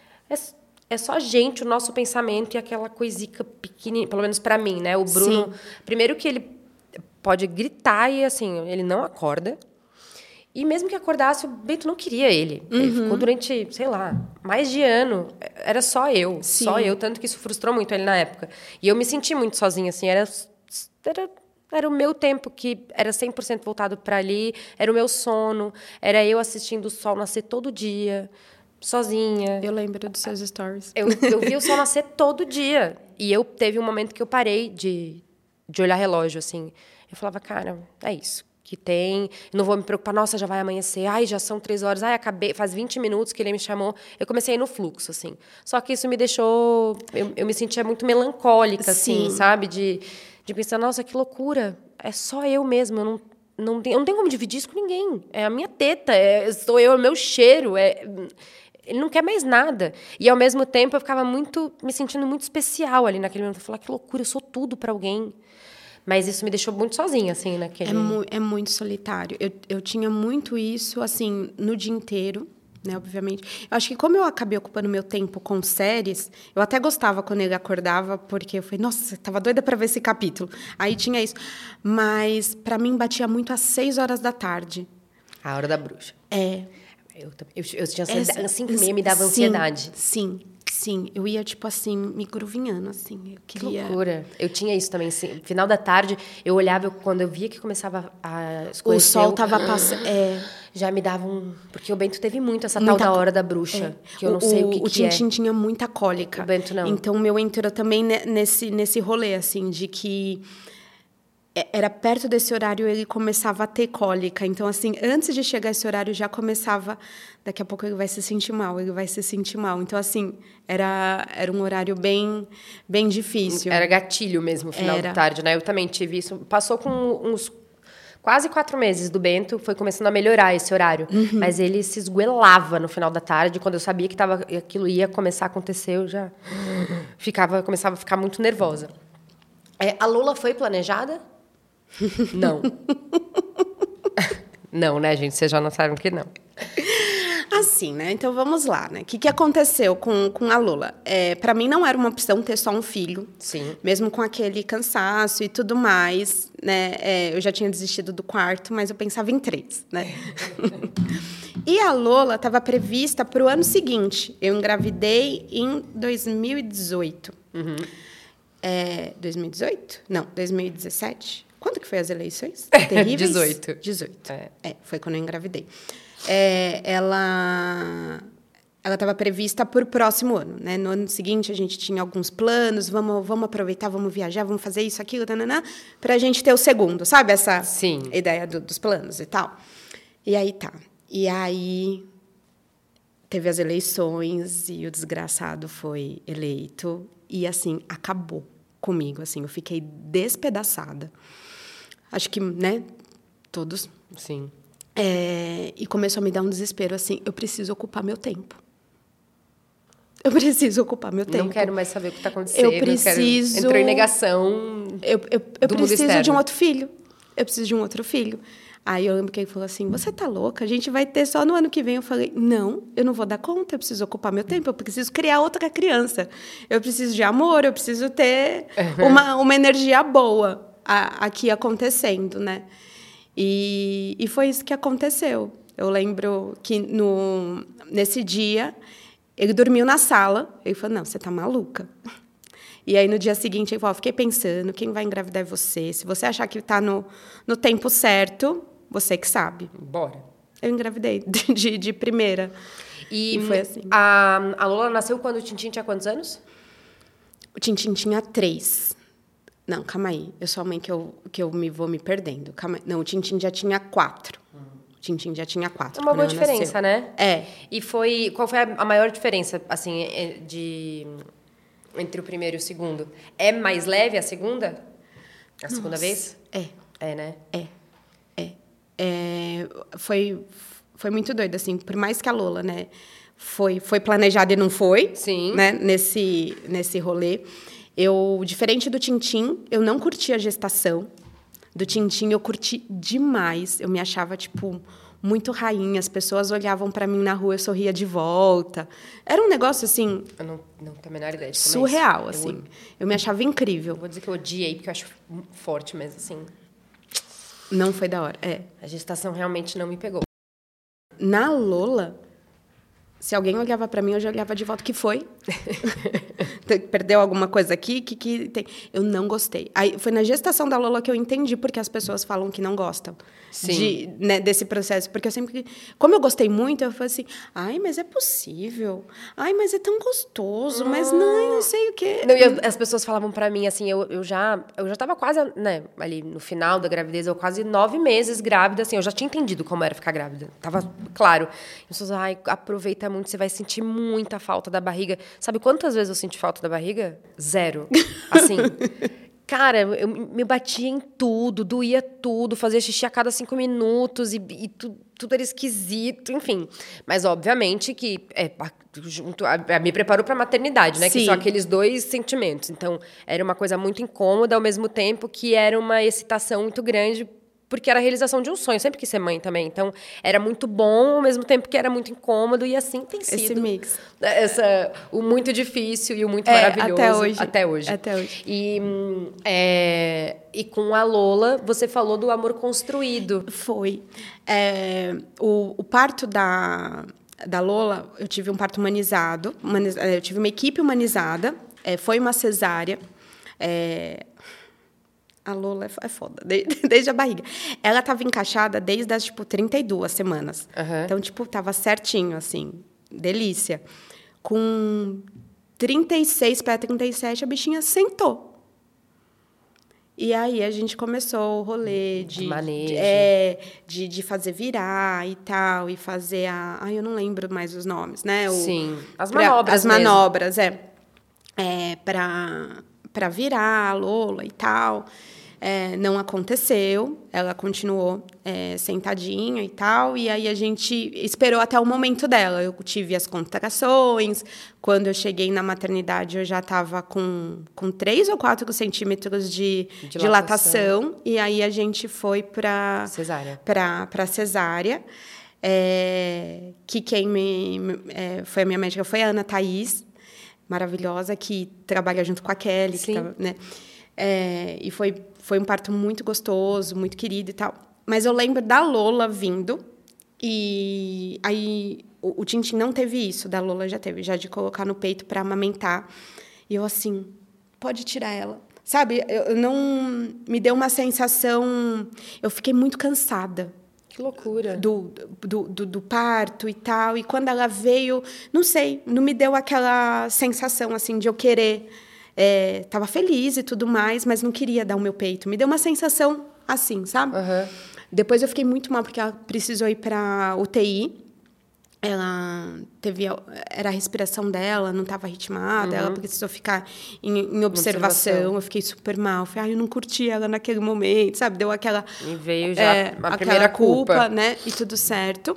é só a gente, o nosso pensamento e aquela coisica pequenininha, pelo menos para mim, né? O Bruno, primeiro que ele pode gritar e, assim, ele não acorda. E mesmo que acordasse, o Bento não queria ele. Ele ficou durante, sei lá, mais de ano. Era só eu. Sim. Só eu. Tanto que isso frustrou muito ele na época. E eu me senti muito sozinha, assim. Era o meu tempo que era 100% voltado para ali. Era o meu sono. Era eu assistindo o sol nascer todo dia, sozinha. Eu lembro dos seus stories. Eu vi o sol nascer todo dia. E teve um momento que eu parei de olhar relógio, assim. Eu falava, cara, é isso que tem, não vou me preocupar, nossa, já vai amanhecer, já são 3 horas, acabei, faz 20 minutos que ele me chamou, eu comecei a ir no fluxo, assim. Só que isso me deixou, eu me sentia muito melancólica, assim, sabe? De pensar, nossa, que loucura, é só eu mesma, eu não tenho como dividir isso com ninguém, é a minha teta, sou eu, é o meu cheiro, ele não quer mais nada. E, ao mesmo tempo, eu ficava me sentindo muito especial ali naquele momento, eu falava, que loucura, eu sou tudo para alguém. Mas isso me deixou muito sozinha, assim, naquele... É muito solitário. Eu tinha muito isso, assim, no dia inteiro, né, obviamente. Eu acho que como eu acabei ocupando meu tempo com séries, eu até gostava quando ele acordava, porque eu falei, nossa, estava doida para ver esse capítulo. Aí tinha isso. Mas, para mim, batia muito às 6 horas da tarde. A Hora da Bruxa. Eu tinha assim que me dava ansiedade. Sim, eu ia, tipo assim, me gruvinhando, assim. Eu queria... Que loucura. Eu tinha isso também, assim. Final da tarde, eu olhava, quando eu via que começava a escurecer... O sol tava passando... Já me dava porque o Bento teve muito essa tal da Hora da Bruxa, que eu não sei o que é. O Tintim tinha muita cólica. O Bento não. Então, o meu entrou também nesse rolê, assim, de que... Era perto desse horário, ele começava a ter cólica. Então, assim, antes de chegar esse horário, já começava... Daqui a pouco ele vai se sentir mal, Então, assim, era um horário bem difícil. Era gatilho mesmo, o final da tarde, né? Eu também tive isso. Passou com uns quase 4 meses do Bento, foi começando a melhorar esse horário. Mas ele se esguelava no final da tarde. Quando eu sabia que aquilo ia começar a acontecer, eu já começava a ficar muito nervosa. A Lola foi planejada? Não. Não, né, gente? Vocês já não sabem que não. Assim, né? Então, vamos lá, né? O que aconteceu com a Lola? Para mim, não era uma opção ter só um filho. Sim. Mesmo com aquele cansaço e tudo mais, né? Eu já tinha desistido do quarto, mas eu pensava em 3, né? E a Lola estava prevista para o ano seguinte. Eu engravidei em 2018. 2018? Não, 2017. Quando que foi as eleições? Terríveis? 18. 18. Foi quando eu engravidei. Ela estava prevista para o próximo ano, né? No ano seguinte, a gente tinha alguns planos, vamos aproveitar, vamos viajar, vamos fazer isso, aquilo, para a gente ter o segundo, sabe? Essa ideia dos planos e tal. E aí tá. E aí teve as eleições e o desgraçado foi eleito. E, assim, acabou comigo, assim. Eu fiquei despedaçada. Acho que, né, todos. Sim. E começou a me dar um desespero, assim, eu preciso ocupar meu tempo. Eu preciso ocupar meu tempo. Não quero mais saber o que está acontecendo. Eu preciso... Entrou em negação eu preciso de um outro filho. Eu preciso de um outro filho. Aí eu lembro que ele falou assim, você tá louca? A gente vai ter só no ano que vem. Eu falei, não, eu não vou dar conta, eu preciso ocupar meu tempo, eu preciso criar outra criança. Eu preciso de amor, eu preciso ter uma energia boa aqui acontecendo, né? E foi isso que aconteceu. Eu lembro que nesse dia, ele dormiu na sala. Ele falou, não, você tá maluca. E aí, no dia seguinte, ele falou, fiquei pensando, quem vai engravidar é você. Se você achar que está no tempo certo, você que sabe. Bora. Eu engravidei de primeira. E foi assim. A Lola nasceu quando o Tintin tinha quantos anos? O Tintin tinha 3. Não, calma aí. Eu sou a mãe que eu vou me perdendo. Calma aí. Não, o Tintin já tinha 4. O Tintin já tinha 4. Uma boa diferença, né? E qual foi a maior diferença, assim, entre o primeiro e o segundo? É mais leve a segunda? A segunda vez? É, né? Foi muito doido, assim. Por mais que a Lola, né, foi planejada e não foi. Sim. Né, nesse rolê. Diferente do Tintin, eu não curti a gestação. Do Tintin, eu curti demais. Eu me achava, tipo, muito rainha. As pessoas olhavam para mim na rua, eu sorria de volta. Era um negócio, assim... Eu não tenho a menor ideia de como surreal, assim. Eu me achava incrível. Vou dizer que eu odiei, porque eu acho forte, mas, assim... Não foi da hora, A gestação realmente não me pegou. Na Lola... Se alguém olhava para mim, eu já olhava de volta. O que foi? Perdeu alguma coisa aqui? Que tem? Eu não gostei. Aí foi na gestação da Lola que eu entendi porque as pessoas falam que não gostam desse processo. Porque eu sempre... Como eu gostei muito, eu falei assim, ai, mas é possível. Ai, mas é tão gostoso. Mas não sei o quê. Não, e as pessoas falavam para mim, assim, eu já estava quase, né, ali no final da gravidez, eu quase 9 meses grávida, assim, eu já tinha entendido como era ficar grávida. Tava claro. As pessoas, ai, aproveita muito, você vai sentir muita falta da barriga. Sabe quantas vezes eu senti falta da barriga? 0. Assim, cara, eu me batia em tudo, doía tudo, fazia xixi a cada 5 minutos e tudo era esquisito, enfim. Mas, obviamente, que me preparou para a maternidade, né? Sim. Que são aqueles 2 sentimentos. Então, era uma coisa muito incômoda, ao mesmo tempo que era uma excitação muito grande, porque era a realização de um sonho. Eu sempre quis ser mãe também. Então, era muito bom, ao mesmo tempo que era muito incômodo. E assim tem sido. Esse mix. O muito difícil e o muito maravilhoso. Até hoje. E com a Lola, você falou do amor construído. Foi. O parto da Lola, eu tive um parto humanizado. Eu tive uma equipe humanizada. Foi uma cesárea. A Lola é foda, desde a barriga. Ela estava encaixada desde as, 32 semanas. Uhum. Então, estava certinho, assim, delícia. Com 36 para 37, a bichinha sentou. E aí, a gente começou o rolê de manejo. De fazer virar e tal, e fazer eu não lembro mais os nomes, né? Sim, as manobras As manobras, para virar a Lola e tal. Não aconteceu, ela continuou sentadinha e tal, e aí a gente esperou até o momento dela. Eu tive as contrações, quando eu cheguei na maternidade eu já estava com 3 ou 4 centímetros de dilatação, e aí a gente foi para cesárea. Que quem foi a minha médica foi a Ana Thaís, maravilhosa, que trabalha junto com a Kelly. Sim. Que né? E foi um parto muito gostoso, muito querido e tal. Mas eu lembro da Lola vindo, e aí o Tintin não teve isso, da Lola já teve, já de colocar no peito para amamentar. E eu assim, pode tirar ela. Sabe, eu não... Me deu uma sensação... Eu fiquei muito cansada. Que loucura. Do parto e tal. E quando ela veio, não sei, não me deu aquela sensação, assim, de eu querer... Tava feliz e tudo mais, mas não queria dar o meu peito. Me deu uma sensação assim, sabe? Uhum. Depois eu fiquei muito mal, porque ela precisou ir para UTI. Ela teve... Era a respiração dela, não estava ritmada. Ela precisou ficar em observação. Eu fiquei super mal. Falei, eu não curti ela naquele momento, sabe? Deu aquela... E veio já a primeira culpa, né? E tudo certo.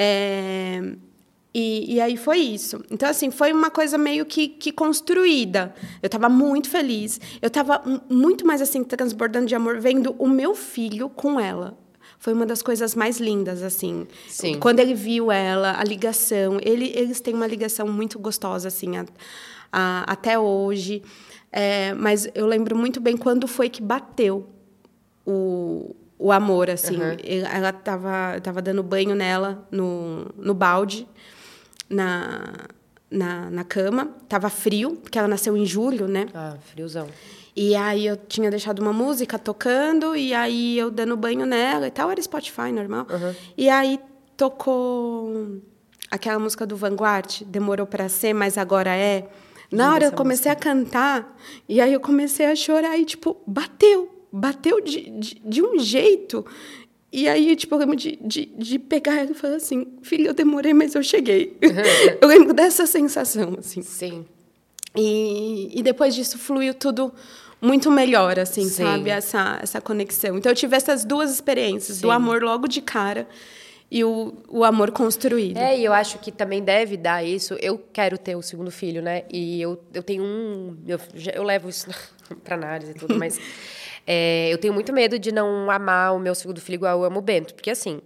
E aí foi isso. Então, assim, foi uma coisa meio que construída. Eu estava muito feliz. Eu estava muito mais, assim, transbordando de amor, vendo o meu filho com ela. Foi uma das coisas mais lindas, assim. Sim. Quando ele viu ela, a ligação. Eles têm uma ligação muito gostosa, assim, até hoje. Mas eu lembro muito bem quando foi que bateu o amor, assim. Ela tava dando banho nela, no balde, na cama. Tava frio, porque ela nasceu em julho, né? Ah, friozão. E aí eu tinha deixado uma música tocando, e aí eu dando banho nela e tal, era Spotify, normal. E aí tocou aquela música do Vanguard, Demorou Pra Ser, Mas Agora É. Na hora eu comecei a cantar, e aí eu comecei a chorar, e tipo, bateu de um jeito. E aí, tipo, eu lembro de pegar ela e falar assim, filha, eu demorei, mas eu cheguei. Eu lembro dessa sensação, assim. Sim. E depois disso fluiu tudo muito melhor, assim, Sim. sabe? Essa conexão. Então, eu tive essas duas experiências, Sim. do amor logo de cara e o amor construído. E eu acho que também deve dar isso. Eu quero ter o segundo filho, né? E eu tenho eu levo isso para análise e tudo, mas eu tenho muito medo de não amar o meu segundo filho igual eu amo o Bento. Porque, assim,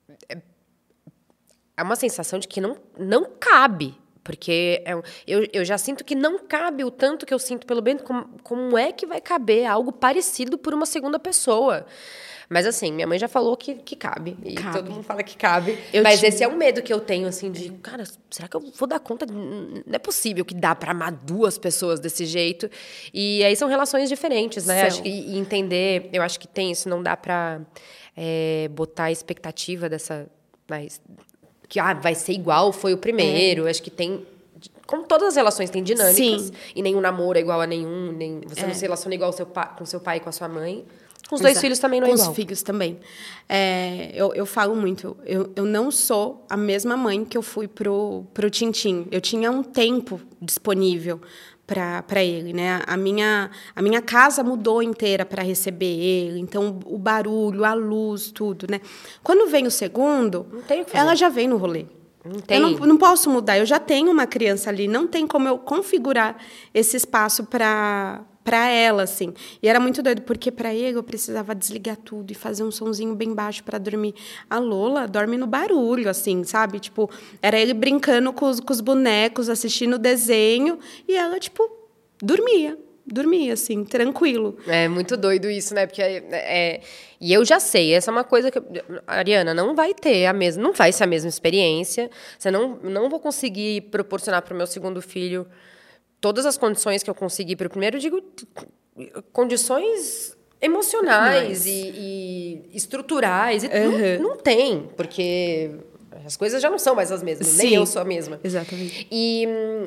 é uma sensação de que não cabe. Porque eu já sinto que não cabe o tanto que eu sinto pelo Bento. Como é que vai caber algo parecido por uma segunda pessoa? Mas, assim, minha mãe já falou que cabe. E todo mundo fala que cabe. Mas esse é um medo que eu tenho, assim, de... Cara, será que eu vou dar conta? Não é possível que dá para amar duas pessoas desse jeito. E aí são relações diferentes, né? Acho que, e entender... Eu acho que tem isso. Não dá para botar a expectativa dessa... que vai ser igual, foi o primeiro. Acho que tem... Como todas as relações têm dinâmicas. Sim. E nenhum namoro é igual a nenhum. Você não se relaciona igual com seu pai e com a sua mãe. Com os dois filhos também não é igual. Com os filhos também. Eu falo muito. Eu não sou a mesma mãe que eu fui pro Tintim. Eu tinha um tempo disponível para ele, né? A minha casa mudou inteira para receber ele. Então, o barulho, a luz, tudo, né? Quando vem o segundo, não tem o que fazer. Ela já vem no rolê. Eu não posso mudar. Eu já tenho uma criança ali. Não tem como eu configurar esse espaço para ela, assim. E era muito doido, porque para ele eu precisava desligar tudo e fazer um sonzinho bem baixo para dormir. A Lola dorme no barulho, assim, sabe? Tipo, era ele brincando com os bonecos, assistindo o desenho, e ela, tipo, dormia, assim, tranquilo. É muito doido isso, né? Porque e eu já sei, essa é uma coisa que a Ariana não vai ter não vai ser a mesma experiência. Você não vou conseguir proporcionar para o meu segundo filho todas as condições que eu consegui para o primeiro, eu digo condições emocionais e estruturais. Não tem, porque as coisas já não são mais as mesmas. Sim. Nem eu sou a mesma. Exatamente. E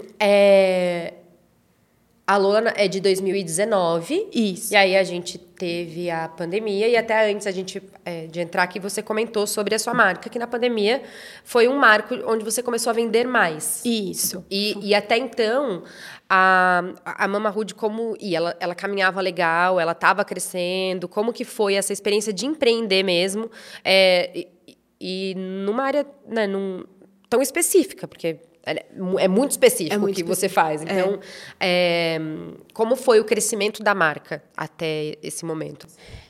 a Lola é de 2019. Isso. E aí a gente teve a pandemia. E até antes de entrar aqui, você comentou sobre a sua marca, que na pandemia foi um marco onde você começou a vender mais. Isso. E até então, a Mama Hood, ela caminhava legal, ela estava crescendo. Como que foi essa experiência de empreender mesmo? E numa área, né, tão específica, porque... É muito específico o que você faz. Então, como foi o crescimento da marca até esse momento?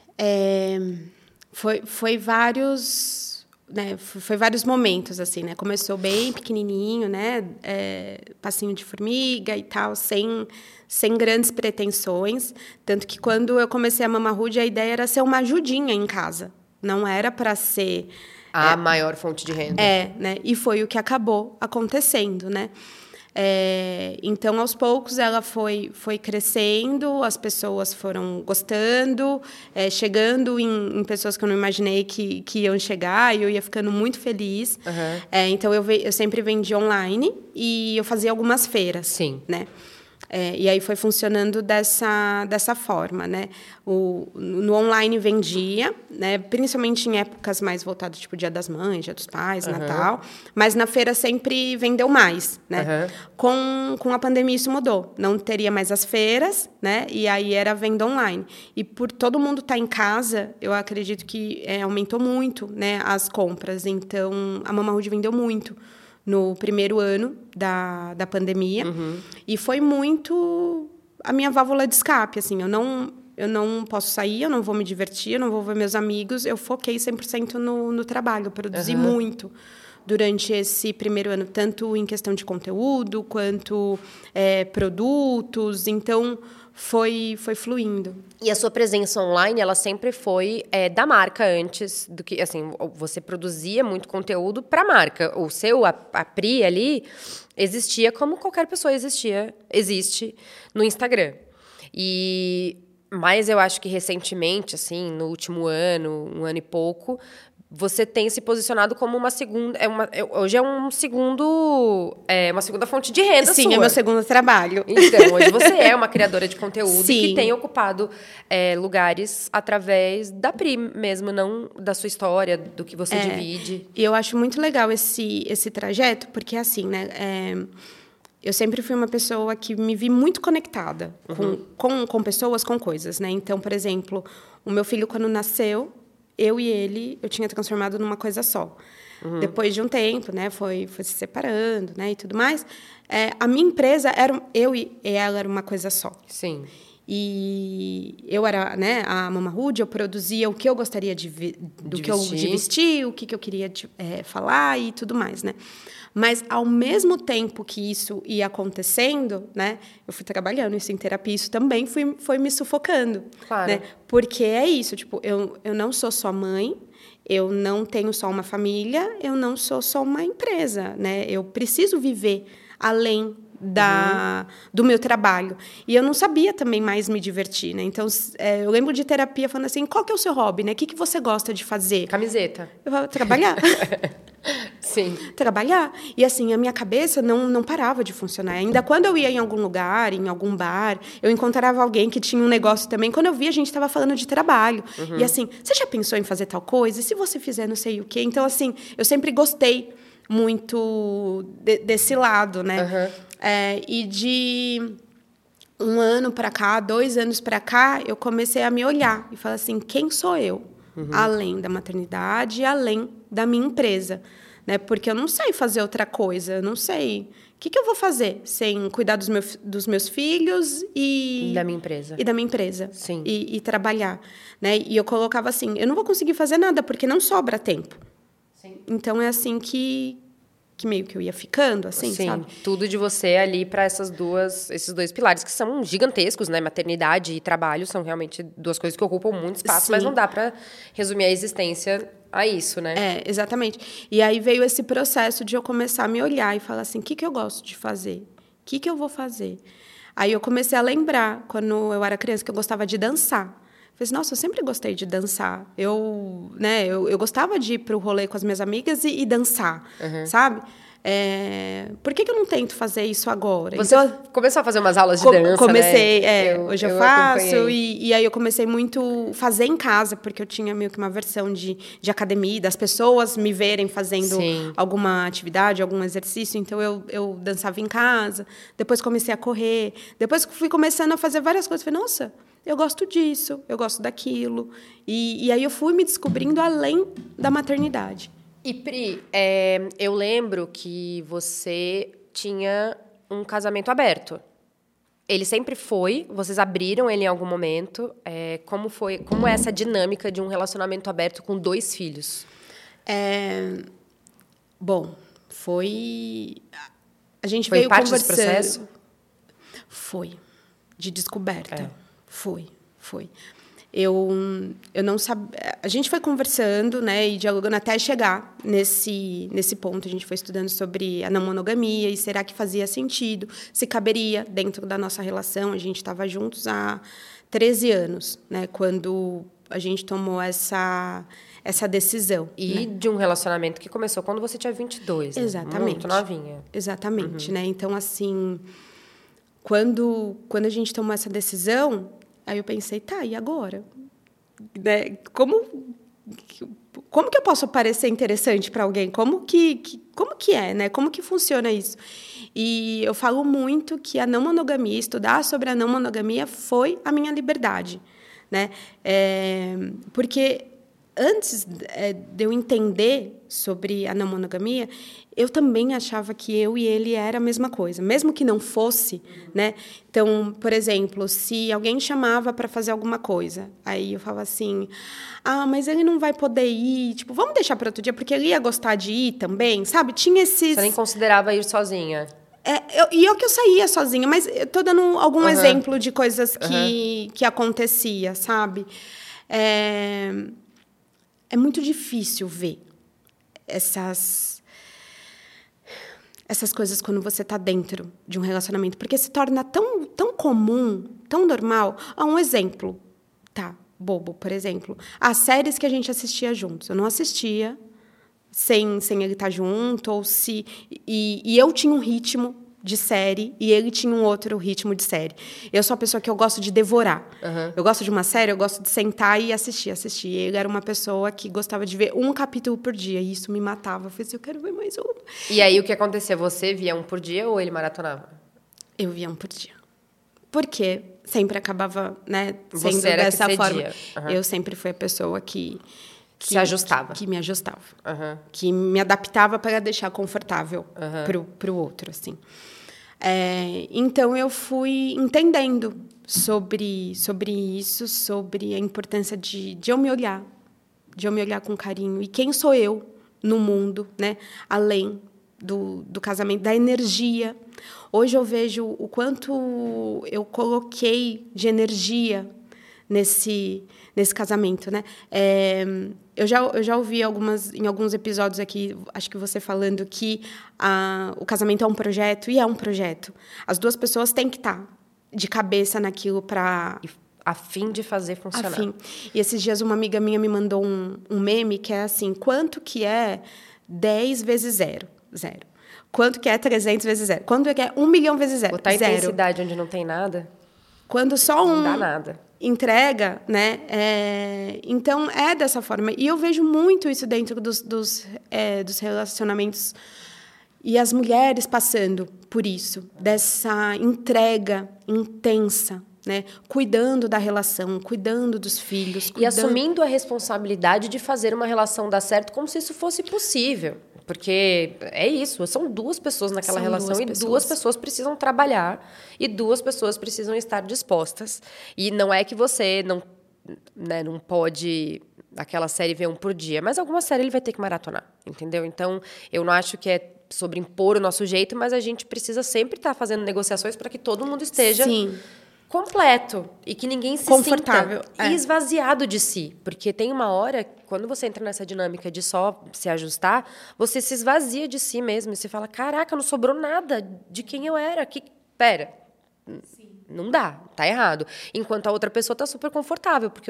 Foi vários, né? Foi vários momentos, assim, né? Começou bem pequenininho, né? Passinho de formiga e tal, sem grandes pretensões. Tanto que quando eu comecei a Mama Hood, a ideia era ser uma ajudinha em casa. Não era para ser... A maior fonte de renda. Né? E foi o que acabou acontecendo, né? Então, aos poucos, ela foi crescendo, as pessoas foram gostando, chegando em pessoas que eu não imaginei que iam chegar, e eu ia ficando muito feliz. Então, eu sempre vendi online e eu fazia algumas feiras. Sim. Né? E aí foi funcionando dessa forma, né? No online vendia, né? Principalmente em épocas mais voltadas, tipo Dia das Mães, Dia dos Pais, Natal. Mas na feira sempre vendeu mais, né? Com a pandemia isso mudou. Não teria mais as feiras, né? E aí era venda online. E por todo mundo estar em casa, eu acredito que aumentou muito, né? As compras. Então, a Mama Hood vendeu muito no primeiro ano da pandemia. E foi muito a minha válvula de escape, assim. Eu não posso sair, eu não vou me divertir, eu não vou ver meus amigos. Eu foquei 100% no trabalho, eu produzi muito durante esse primeiro ano, tanto em questão de conteúdo, quanto produtos. Então, foi fluindo. E a sua presença online, ela sempre foi da marca antes do que, assim, você produzia muito conteúdo para a marca. O seu, a Pri ali, existia como qualquer pessoa existe no Instagram. Mas eu acho que recentemente, assim, no último ano, um ano e pouco, você tem se posicionado como uma segunda... hoje é uma segunda fonte de renda sua. Sim, é meu segundo trabalho. Então, hoje você é uma criadora de conteúdo que tem ocupado lugares através da Pri mesmo, não da sua história, do que você divide. E eu acho muito legal esse trajeto, porque, assim, né... eu sempre fui uma pessoa que me vi muito conectada com pessoas, com coisas, né? Então, por exemplo, o meu filho, quando nasceu... eu tinha transformado numa coisa só. Depois de um tempo, né, foi se separando, né, e tudo mais. A minha empresa eu e ela era uma coisa só. Sim. E eu era, né, a Mama Hood, eu produzia o que eu gostaria de vestir, o que eu queria falar e tudo mais, né? Mas, ao mesmo tempo que isso ia acontecendo, né, eu fui trabalhando isso em terapia, isso também foi me sufocando. Claro. Né? Porque é isso, tipo, eu não sou só mãe, eu não tenho só uma família, eu não sou só uma empresa, né? Eu preciso viver além do meu trabalho. E eu não sabia também mais me divertir, né? Então, eu lembro de terapia falando assim, qual que é o seu hobby, né? O que você gosta de fazer? Camiseta. Eu falo, trabalhar. Sim. Trabalhar. E, assim, a minha cabeça não parava de funcionar. Ainda quando eu ia em algum lugar, em algum bar, eu encontrava alguém que tinha um negócio também. Quando eu via, a gente estava falando de trabalho. E, assim, você já pensou em fazer tal coisa? E se você fizer não sei o quê? Então, assim, eu sempre gostei muito desse lado, né? E de 1 ano para cá, 2 anos para cá, eu comecei a me olhar e falar assim, quem sou eu? Além da maternidade, além da minha empresa, né? Porque eu não sei fazer outra coisa, eu não sei. O que eu vou fazer sem cuidar dos meus filhos e da minha empresa. E da minha empresa. Sim. E trabalhar, né? E eu colocava assim, eu não vou conseguir fazer nada porque não sobra tempo. Sim. Então é assim que meio que eu ia ficando, assim, sim, sabe? Tudo de você ali para esses 2 pilares que são gigantescos, né? Maternidade e trabalho são realmente 2 coisas que ocupam muito espaço, mas não dá para resumir a existência a isso, né? Exatamente. E aí veio esse processo de eu começar a me olhar e falar assim, o que eu gosto de fazer? O que eu vou fazer? Aí eu comecei a lembrar, quando eu era criança, que eu gostava de dançar. Eu falei assim, nossa, eu sempre gostei de dançar. Eu gostava de ir para o rolê com as minhas amigas e dançar, sabe? Por que eu não tento fazer isso agora? Você começou a fazer umas aulas de dança, comecei, né? Hoje eu faço. E aí eu comecei muito a fazer em casa, porque eu tinha meio que uma versão de academia, das pessoas me verem fazendo alguma atividade, algum exercício. Então, eu dançava em casa. Depois comecei a correr. Depois fui começando a fazer várias coisas. Falei, nossa, eu gosto disso, eu gosto daquilo. E aí eu fui me descobrindo além da maternidade. E, Pri, eu lembro que você tinha um casamento aberto. Ele sempre foi, vocês abriram ele em algum momento. Como é essa dinâmica de um relacionamento aberto com 2 filhos? Bom, foi... A gente foi veio parte conversando... desse processo? Foi. De descoberta. Foi. eu não sabia. A gente foi conversando, né, e dialogando até chegar nesse ponto. A gente foi estudando sobre a não monogamia e será que fazia sentido, se caberia dentro da nossa relação. A gente estava juntos há 13 anos, né, quando a gente tomou essa decisão. E, né, de um relacionamento que começou quando você tinha 22. Exatamente. Né? Muito novinha. Exatamente, né? Então, assim, quando a gente tomou essa decisão, aí eu pensei, tá, e agora? Né? Como que eu posso parecer interessante para alguém? Como que é, né? Como que funciona isso? E eu falo muito que a não monogamia, estudar sobre a não monogamia foi a minha liberdade, né? Porque antes de eu entender sobre a não monogamia, eu também achava que eu e ele era a mesma coisa, mesmo que não fosse, né? Então, por exemplo, se alguém chamava para fazer alguma coisa, aí eu falava assim, mas ele não vai poder ir, tipo, vamos deixar para outro dia, porque ele ia gostar de ir também, sabe? Tinha esses... Você nem considerava ir sozinha? Eu saía sozinha, mas eu tô dando algum exemplo de coisas que acontecia, sabe? É muito difícil ver essas coisas quando você está dentro de um relacionamento, porque se torna tão, tão comum, tão normal. Um exemplo, tá, bobo, por exemplo. As séries que a gente assistia juntos. Eu não assistia sem ele estar junto, ou se... E eu tinha um ritmo de série e ele tinha um outro ritmo de série. Eu sou a pessoa que eu gosto de devorar. Eu gosto de uma série, eu gosto de sentar e assistir. Ele era uma pessoa que gostava de ver um capítulo por dia e isso me matava. Eu falei assim, eu quero ver mais um. E aí o que acontecia? Você via um por dia ou ele maratonava? Eu via um por dia. Porque sempre acabava, né, Você sendo era dessa que forma. cedia. Eu sempre fui a pessoa que se ajustava. Que me ajustava. Que me adaptava para deixar confortável para o outro, assim. Então, eu fui entendendo sobre isso, sobre a importância de eu me olhar com carinho. E quem sou eu no mundo, né? Além do casamento, da energia. Hoje eu vejo o quanto eu coloquei de energia nesse casamento, né? Eu já ouvi em alguns episódios aqui, acho que você falando que o casamento é um projeto, e é um projeto. As duas pessoas têm que estar de cabeça naquilo para... A fim de fazer funcionar. E esses dias uma amiga minha me mandou um meme que é assim, quanto que é 10 vezes 0? Zero. Quanto que é 300 vezes 0? Quanto é 1 milhão vezes 0? Botar intensidade onde não tem nada. Quando só não dá nada. Entrega, né? Então, é dessa forma. E eu vejo muito isso dentro dos relacionamentos e as mulheres passando por isso, dessa entrega intensa, né? Cuidando da relação, cuidando dos filhos. E assumindo a responsabilidade de fazer uma relação dar certo como se isso fosse possível. Porque é isso, são duas pessoas naquela relação e duas pessoas precisam trabalhar e duas pessoas precisam estar dispostas. E não é que você não pode aquela série ver um por dia, mas alguma série ele vai ter que maratonar, entendeu? Então, eu não acho que é sobre impor o nosso jeito, mas a gente precisa sempre estar fazendo negociações para que todo mundo esteja... Sim. Completo. E que ninguém se confortável, sinta esvaziado de si. Porque tem uma hora, quando você entra nessa dinâmica de só se ajustar, você se esvazia de si mesmo. E você fala, caraca, não sobrou nada de quem eu era. Pera, não dá, tá errado. Enquanto a outra pessoa tá super confortável, porque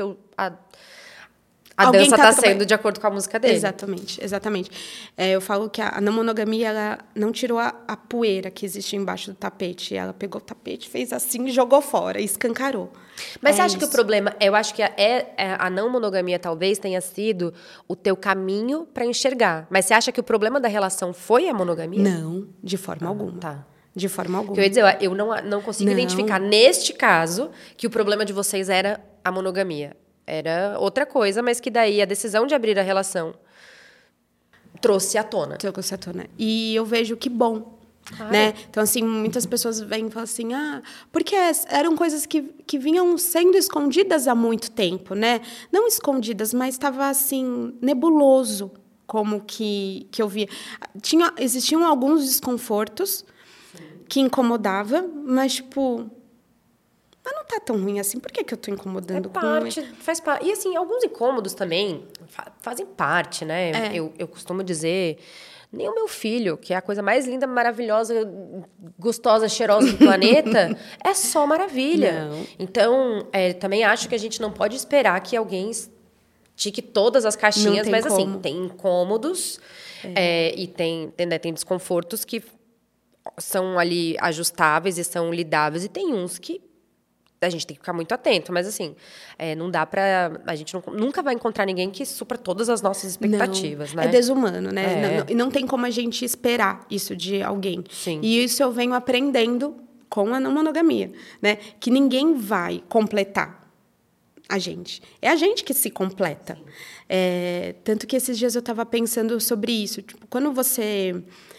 a dança tá sendo de acordo com a música dele. Exatamente. Eu falo que a não monogamia, ela não tirou a poeira que existe embaixo do tapete. Ela pegou o tapete, fez assim, jogou fora, escancarou. Mas você acha que o problema... Eu acho que a não monogamia talvez tenha sido o teu caminho para enxergar. Mas você acha que o problema da relação foi a monogamia? Não, de forma alguma. Tá. De forma alguma. Eu ia dizer, eu não consigo identificar, neste caso, que o problema de vocês era a monogamia. Era outra coisa, mas que daí a decisão de abrir a relação trouxe à tona. E eu vejo que bom, né? Então, assim, muitas pessoas vêm e falam assim, porque eram coisas que vinham sendo escondidas há muito tempo, né? Não escondidas, mas estava, assim, nebuloso, como que eu via. Existiam alguns desconfortos que incomodavam, mas, tipo... mas não tá tão ruim assim, por que eu tô incomodando com faz parte. E, assim, alguns incômodos também fazem parte, né? Eu costumo dizer, nem o meu filho, que é a coisa mais linda, maravilhosa, gostosa, cheirosa do planeta, é só maravilha. Não. Então, também acho que a gente não pode esperar que alguém tique todas as caixinhas, mas, assim, tem incômodos e tem desconfortos que são ali ajustáveis e são lidáveis, e tem uns que a gente tem que ficar muito atento, mas assim, não dá pra... A gente nunca vai encontrar ninguém que supra todas as nossas expectativas, não, né? É desumano, né? Não tem como a gente esperar isso de alguém. Sim. E isso eu venho aprendendo com a não monogamia, né? Que ninguém vai completar a gente. É a gente que se completa. Tanto que esses dias eu estava pensando sobre isso. Tipo, quando você...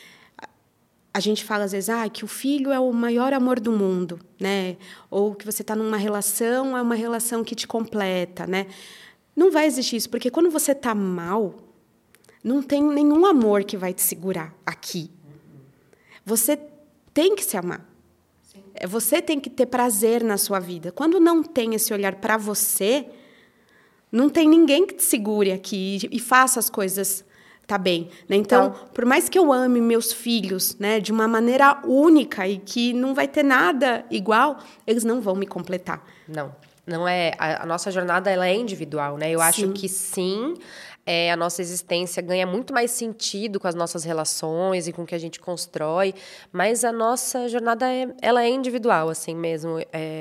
A gente fala, às vezes, que o filho é o maior amor do mundo, né? Ou que você está numa relação, é uma relação que te completa, né? Não vai existir isso, porque quando você está mal, não tem nenhum amor que vai te segurar aqui. Você tem que se amar. Você tem que ter prazer na sua vida. Quando não tem esse olhar para você, não tem ninguém que te segure aqui e faça as coisas... Tá bem, né? Então, por mais que eu ame meus filhos, né, de uma maneira única e que não vai ter nada igual, eles não vão me completar. Não é. A nossa jornada, ela é individual, né? Eu acho que sim, a nossa existência ganha muito mais sentido com as nossas relações e com o que a gente constrói, mas a nossa jornada ela é individual, assim mesmo.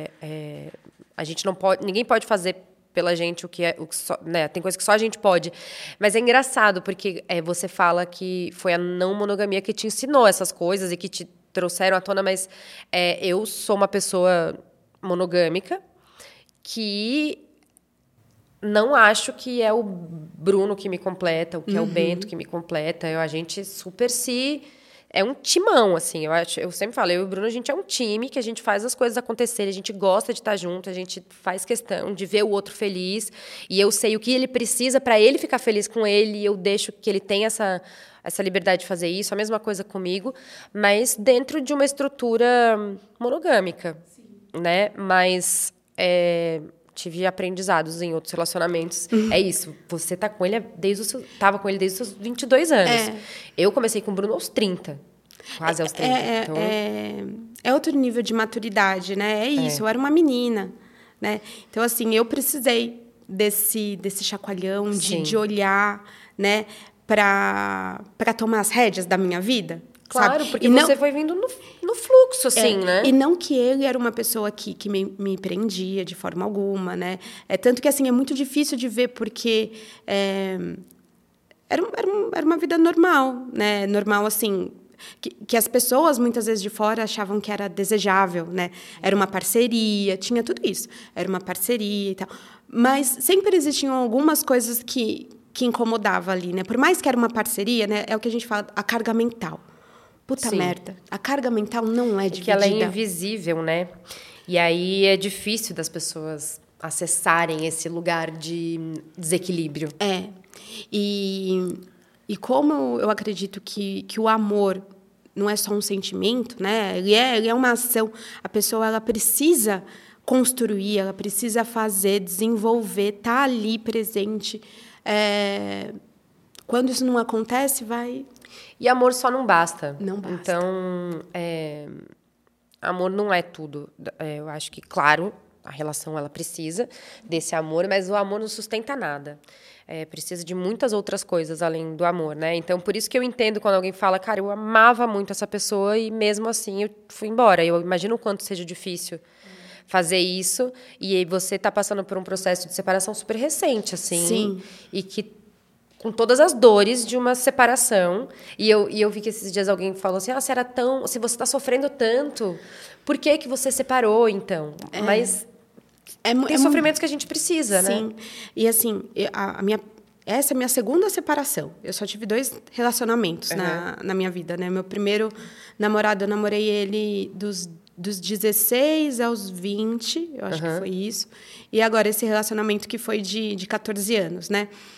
A gente não pode, ninguém pode fazer pela gente o que só, né? Tem coisa que só a gente pode. Mas é engraçado, porque você fala que foi a não monogamia que te ensinou essas coisas e que te trouxeram à tona, mas eu sou uma pessoa monogâmica que não acho que é o Bruno que me completa, o que é o Bento que me completa. A gente super é um timão, assim. Eu sempre falo, eu e o Bruno, a gente é um time que a gente faz as coisas acontecerem, a gente gosta de estar junto, a gente faz questão de ver o outro feliz, e eu sei o que ele precisa para ele ficar feliz com ele, e eu deixo que ele tenha essa liberdade de fazer isso, a mesma coisa comigo, mas dentro de uma estrutura monogâmica, né? Mas tive aprendizados em outros relacionamentos. É isso, você tá com ele tava com ele desde os seus 22 anos. Eu comecei com o Bruno aos 30. Quase aos 30. Então... É outro nível de maturidade, né? É isso, eu era uma menina, né? Então, assim, eu precisei desse chacoalhão, de olhar, né? Para tomar as rédeas da minha vida. Claro, sabe? porque você foi vindo no fluxo, assim, né? E não que ele era uma pessoa que me prendia de forma alguma, né? Tanto que, assim, é muito difícil de ver, porque era uma vida normal, né? Normal, assim, que as pessoas, muitas vezes de fora, achavam que era desejável, né? Era uma parceria, tinha tudo isso. Era uma parceria e tal. Mas sempre existiam algumas coisas que incomodavam ali, né? Por mais que era uma parceria, né? É o que a gente fala, a carga mental. Puta merda. A carga mental não é dividida. Que ela é invisível, né? E aí é difícil das pessoas acessarem esse lugar de desequilíbrio. E como eu acredito que o amor não é só um sentimento, né? Ele é uma ação. A pessoa, ela precisa construir, ela precisa fazer, desenvolver, estar ali presente. Quando isso não acontece, vai... E amor só não basta. Não basta. Então, amor não é tudo. Eu acho que, claro, a relação ela precisa desse amor, mas o amor não sustenta nada. Precisa de muitas outras coisas além do amor, né? Então, por isso que eu entendo quando alguém fala, cara, eu amava muito essa pessoa e mesmo assim eu fui embora. Eu imagino o quanto seja difícil fazer isso, e aí você está passando por um processo de separação super recente, assim. Sim. E que com todas as dores de uma separação. E eu vi que esses dias alguém falou assim, se você está sofrendo tanto, por que você separou, então? Mas tem sofrimentos que a gente precisa, né? Sim. E, assim, essa é a minha segunda separação. Eu só tive 2 relacionamentos na minha vida, né? Meu primeiro namorado, eu namorei ele dos 16 aos 20, eu acho que foi isso. E agora esse relacionamento que foi de 14 anos, né?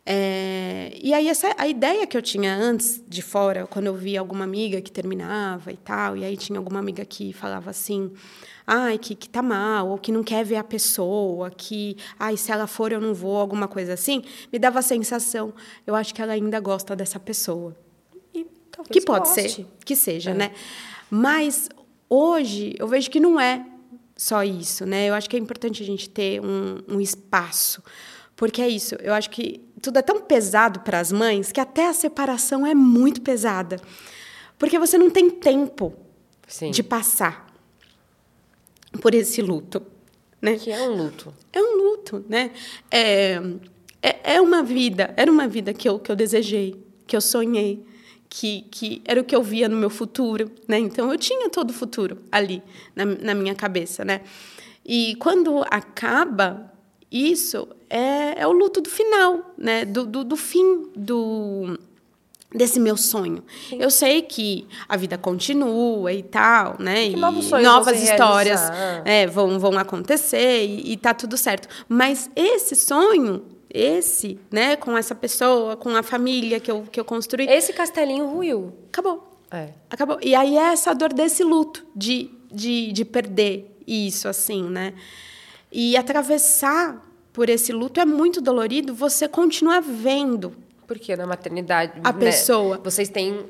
E aí, a ideia que eu tinha antes, de fora, quando eu via alguma amiga que terminava e tal, e aí tinha alguma amiga que falava assim, ai, que tá mal, ou que não quer ver a pessoa, que, ai, se ela for eu não vou, alguma coisa assim, me dava a sensação, eu acho que ela ainda gosta dessa pessoa. E que pode ser, que seja, né? Mas hoje eu vejo que não é só isso, né? Eu acho que é importante a gente ter um espaço. Porque é isso, eu acho que tudo é tão pesado para as mães que até a separação é muito pesada. Porque você não tem tempo de passar por esse luto. Né? Que é um luto. É um luto, né? Era uma vida que eu desejei, que eu sonhei, que era o que eu via no meu futuro. Né? Então, eu tinha todo o futuro ali na minha cabeça. Né? E quando acaba... Isso é o luto do final, né? Do fim desse meu sonho. Sim. Eu sei que a vida continua e tal, né? Que novas histórias vão acontecer e tá tudo certo. Mas esse sonho, né? Com essa pessoa, com a família que eu construí... Esse castelinho ruiu. Acabou. Acabou. E aí é essa dor desse luto de perder isso, assim, né? E atravessar por esse luto é muito dolorido, você continua vendo. Porque na maternidade... A pessoa. Vocês têm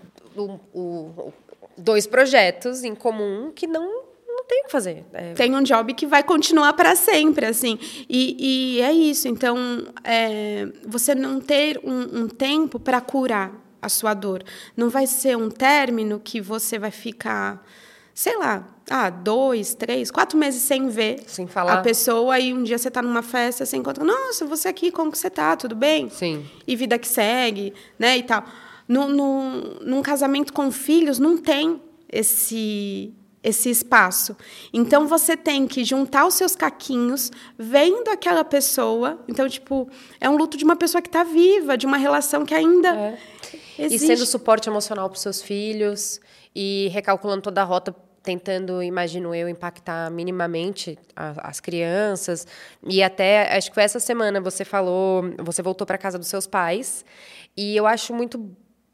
dois projetos em comum que não tem o que fazer. Tem um job que vai continuar para sempre, assim. E é isso. Então, você não ter um tempo para curar a sua dor. Não vai ser um término que você vai ficar... sei lá, 2, 3, 4 meses sem ver sem falar. A pessoa, e um dia você está numa festa, você encontra, nossa, você aqui, como que você está? Tudo bem? Sim. E vida que segue, né, e tal. Num casamento com filhos, não tem esse espaço. Então, você tem que juntar os seus caquinhos, vendo aquela pessoa. Então, tipo, é um luto de uma pessoa que está viva, de uma relação que ainda existe. E sendo suporte emocional para os seus filhos... E recalculando toda a rota, tentando, imagino eu, impactar minimamente as crianças. E até, acho que foi essa semana, você voltou para a casa dos seus pais. E eu acho muito...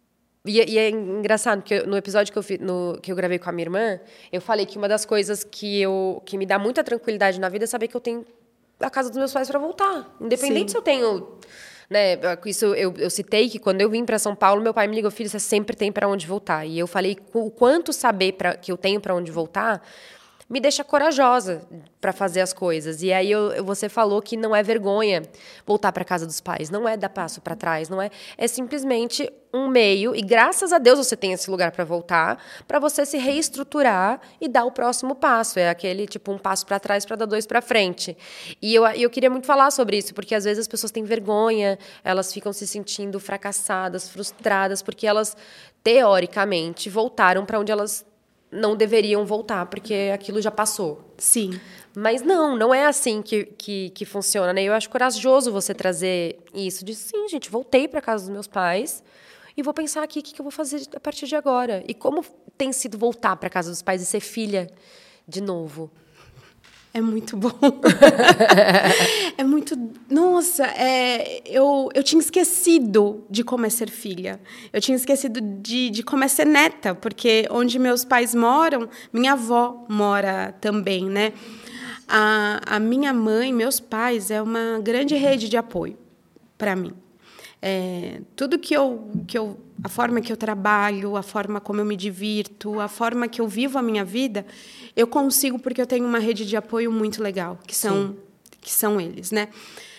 E é engraçado, porque no episódio que eu gravei com a minha irmã, eu falei que uma das coisas que me dá muita tranquilidade na vida é saber que eu tenho a casa dos meus pais para voltar. Independente se eu tenho... Né? Isso eu citei que quando eu vim para São Paulo, meu pai me ligou, filho, você sempre tem para onde voltar. E eu falei o quanto saber que eu tenho para onde voltar me deixa corajosa para fazer as coisas. E aí você falou que não é vergonha voltar para casa dos pais, não é dar passo para trás, não é simplesmente um meio, e graças a Deus você tem esse lugar para voltar, para você se reestruturar e dar o próximo passo. É aquele tipo um passo para trás para dar 2 para frente. E eu queria muito falar sobre isso, porque às vezes as pessoas têm vergonha, elas ficam se sentindo fracassadas, frustradas, porque elas teoricamente voltaram para onde elas não deveriam voltar, porque aquilo já passou. Sim. Mas não é assim que funciona, né? Eu acho corajoso você trazer isso, de sim, gente, voltei para casa dos meus pais e vou pensar aqui o que eu vou fazer a partir de agora. E como tem sido voltar para casa dos pais e ser filha de novo? É muito bom. É muito... Nossa, eu tinha esquecido de como é ser filha. Eu tinha esquecido de como é ser neta, porque onde meus pais moram, minha avó mora também, né? A minha mãe, meus pais, é uma grande rede de apoio para mim. Tudo a forma que eu trabalho, a forma como eu me divirto, a forma que eu vivo a minha vida, eu consigo porque eu tenho uma rede de apoio muito legal, que são eles, né?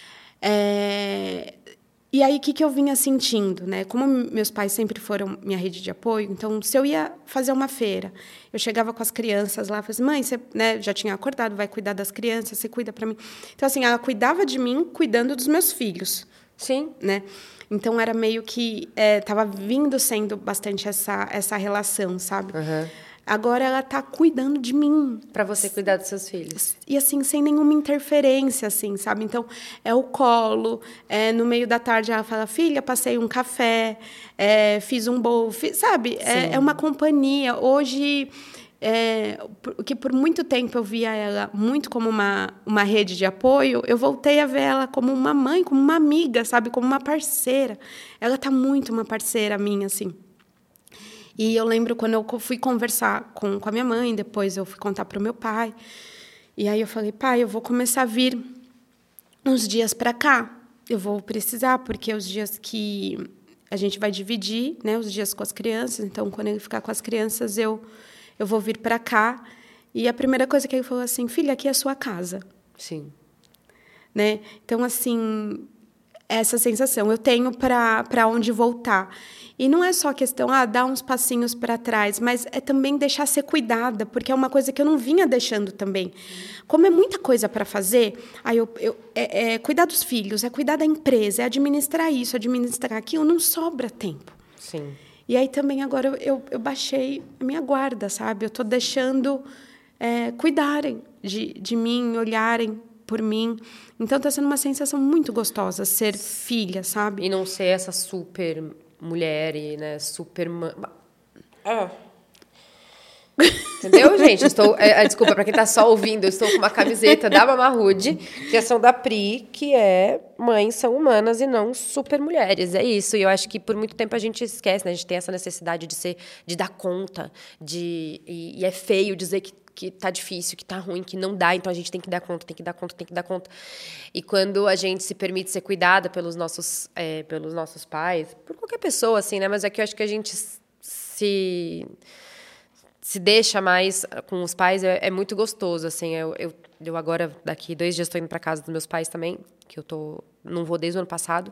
E aí, o que eu vinha sentindo, né? Como meus pais sempre foram minha rede de apoio, então, se eu ia fazer uma feira, eu chegava com as crianças lá, falava assim, mãe, você, né, já tinha acordado, vai cuidar das crianças, você cuida para mim. Então, assim, ela cuidava de mim, cuidando dos meus filhos. Sim. Né? Então, era meio que... estava vindo sendo bastante essa relação, sabe? Uhum. Agora, ela está cuidando de mim. Para você cuidar dos seus filhos. E, assim, sem nenhuma interferência, assim, sabe? Então, é o colo. No meio da tarde, ela fala, filha, passei um café, fiz um bolo, sabe? É uma companhia. Hoje... que por muito tempo eu via ela muito como uma rede de apoio, eu voltei a ver ela como uma mãe, como uma amiga, sabe? Como uma parceira. Ela está muito uma parceira minha, assim. E eu lembro quando eu fui conversar com a minha mãe, depois eu fui contar para o meu pai. E aí eu falei, pai, eu vou começar a vir uns dias para cá. Eu vou precisar, porque os dias que a gente vai dividir, né, os dias com as crianças, então, quando ele ficar com as crianças, eu vou vir para cá. E a primeira coisa que ele falou assim, filha, aqui é a sua casa. Sim. Né? Então, assim, essa sensação, eu tenho para onde voltar. E não é só questão, dar uns passinhos para trás, mas é também deixar ser cuidada, porque é uma coisa que eu não vinha deixando também. Como é muita coisa para fazer, aí é cuidar dos filhos, é cuidar da empresa, é administrar isso, administrar aquilo, não sobra tempo. Sim. E aí também agora eu baixei a minha guarda, sabe? Eu estou deixando cuidarem de mim, olharem por mim. Então está sendo uma sensação muito gostosa ser filha, sabe? E não ser essa super mulher e, né, super... Entendeu, gente? Desculpa, para quem tá só ouvindo, eu estou com uma camiseta da Mama Rude, que são da Pri, que é mães são humanas e não super mulheres. É isso. E eu acho que por muito tempo a gente esquece, né? A gente tem essa necessidade de dar conta, e é feio dizer que tá difícil, que tá ruim, que não dá, então a gente tem que dar conta, tem que dar conta, tem que dar conta. E quando a gente se permite ser cuidada pelos nossos pais, por qualquer pessoa, assim, né? Mas é que eu acho que a gente se deixa mais com os pais, é muito gostoso, assim. Eu agora, daqui 2 dias, estou indo para casa dos meus pais também, que não vou desde o ano passado.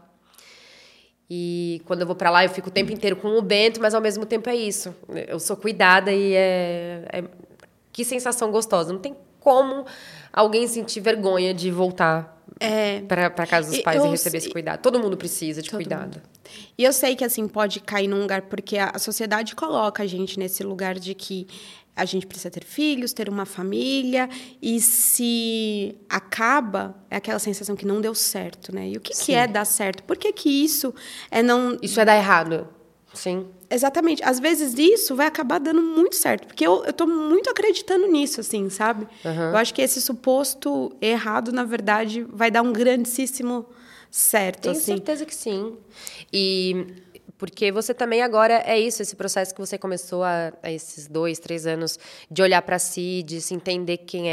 E quando eu vou para lá, eu fico o tempo inteiro com o Bento, mas ao mesmo tempo é isso. Eu sou cuidada e que sensação gostosa. Não tem como alguém sentir vergonha de voltar para casa dos pais e receber esse cuidado. Todo mundo precisa de cuidado. E eu sei que assim pode cair num lugar, porque a sociedade coloca a gente nesse lugar de que a gente precisa ter filhos, ter uma família, e se acaba, é aquela sensação que não deu certo, né? E o que é dar certo? Por que isso não... Isso é dar errado. Sim. Exatamente. Às vezes isso vai acabar dando muito certo, porque eu estou muito acreditando nisso, assim, sabe? Uhum. Eu acho que esse suposto errado, na verdade, vai dar um grandíssimo certo. Tenho certeza que sim. E porque você também agora esse processo que você começou há esses 2, 3 anos de olhar para si, de se entender quem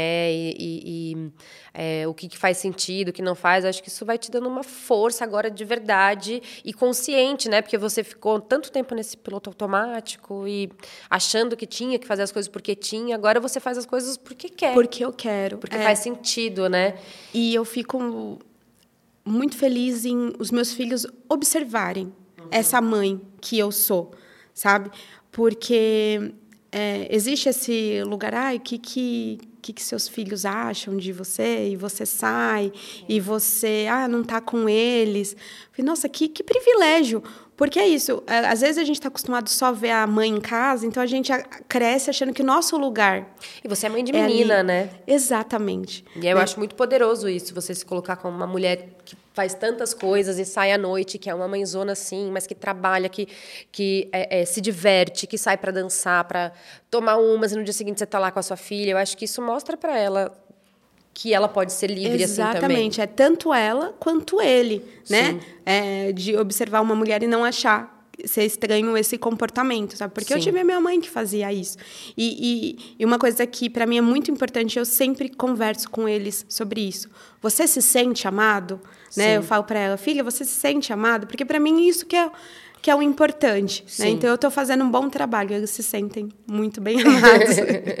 e o que faz sentido, o que não faz. Acho que isso vai te dando uma força agora de verdade e consciente, né? Porque você ficou tanto tempo nesse piloto automático e achando que tinha que fazer as coisas porque tinha. Agora você faz as coisas porque quer. Porque eu quero. Porque faz sentido, né? E eu fico muito feliz em os meus filhos observarem essa mãe que eu sou, sabe? Porque existe esse lugar, o que seus filhos acham de você? E você sai, e você não está com eles. Nossa, que privilégio! Porque é isso, às vezes a gente está acostumado só a ver a mãe em casa, então a gente cresce achando que o nosso lugar... E você é mãe de menina, né? Exatamente. E eu acho muito poderoso isso, você se colocar como uma mulher que faz tantas coisas e sai à noite, que é uma mãezona assim, mas que trabalha, que se diverte, que sai para dançar, para tomar umas e no dia seguinte você está lá com a sua filha. Eu acho que isso mostra para ela que ela pode ser livre assim também. Exatamente, é tanto ela quanto ele, né? De observar uma mulher e não achar ser estranho esse comportamento, sabe? Porque eu tive a minha mãe que fazia isso. E uma coisa que para mim é muito importante, eu sempre converso com eles sobre isso. Você se sente amado? Né? Eu falo para ela, filha, você se sente amado? Porque para mim isso que é o importante. Né? Então, eu estou fazendo um bom trabalho. Eles se sentem muito bem amados.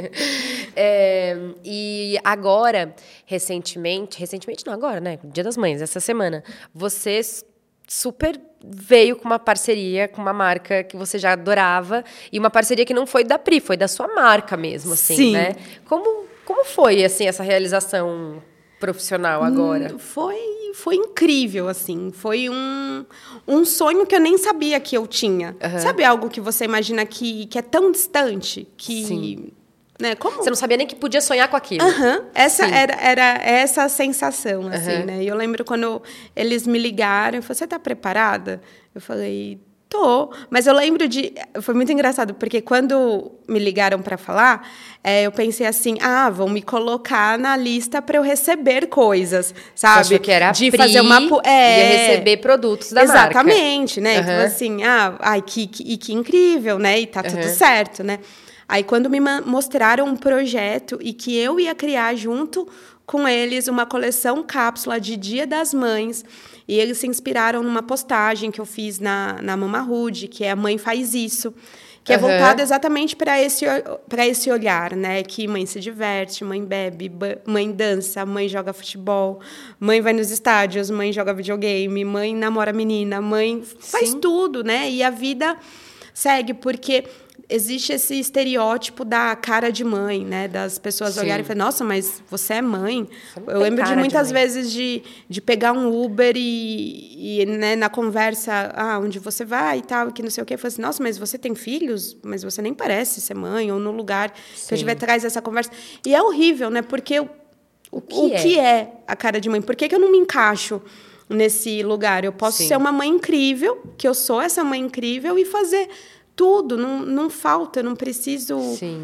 E agora, recentemente não agora, né? Dia das Mães, essa semana, você super veio com uma parceria com uma marca que você já adorava. E uma parceria que não foi da Pri, foi da sua marca mesmo, assim, né? Como foi, assim, essa realização profissional agora? Foi incrível, assim. Foi um sonho que eu nem sabia que eu tinha. Uhum. Sabe algo que você imagina que é tão distante? Sim. Né? Como? Você não sabia nem que podia sonhar com aquilo. Uhum. Essa era essa sensação, assim, né? E eu lembro quando eles me ligaram, eu falei, você está preparada? Eu falei, Mas eu lembro foi muito engraçado, porque quando me ligaram para falar, eu pensei assim, vão me colocar na lista para eu receber coisas, sabe? Achou que era de fazer uma ia receber produtos da marca. Exatamente, né? Então, assim, que incrível, né? E tá tudo certo, né? Aí, quando me mostraram um projeto e que eu ia criar junto com eles uma coleção cápsula de Dia das Mães, e eles se inspiraram numa postagem que eu fiz na Mama Rude, que é A Mãe Faz Isso, que é voltado exatamente para esse olhar, né? Que mãe se diverte, mãe bebe, mãe dança, mãe joga futebol, mãe vai nos estádios, mãe joga videogame, mãe namora menina, mãe faz tudo, né? E a vida segue, porque existe esse estereótipo da cara de mãe, né? Das pessoas olharem e falarem, nossa, mas você é mãe? Eu lembro de muitas vezes de pegar um Uber e né, na conversa, onde você vai e tal, que não sei o quê, eu falei assim, nossa, mas você tem filhos? Mas você nem parece ser mãe, ou no lugar que eu tiver traz essa conversa. E é horrível, né? Porque o que é a cara de mãe? Por que eu não me encaixo nesse lugar? Eu posso ser uma mãe incrível, que eu sou essa mãe incrível, e fazer tudo, não falta, eu não preciso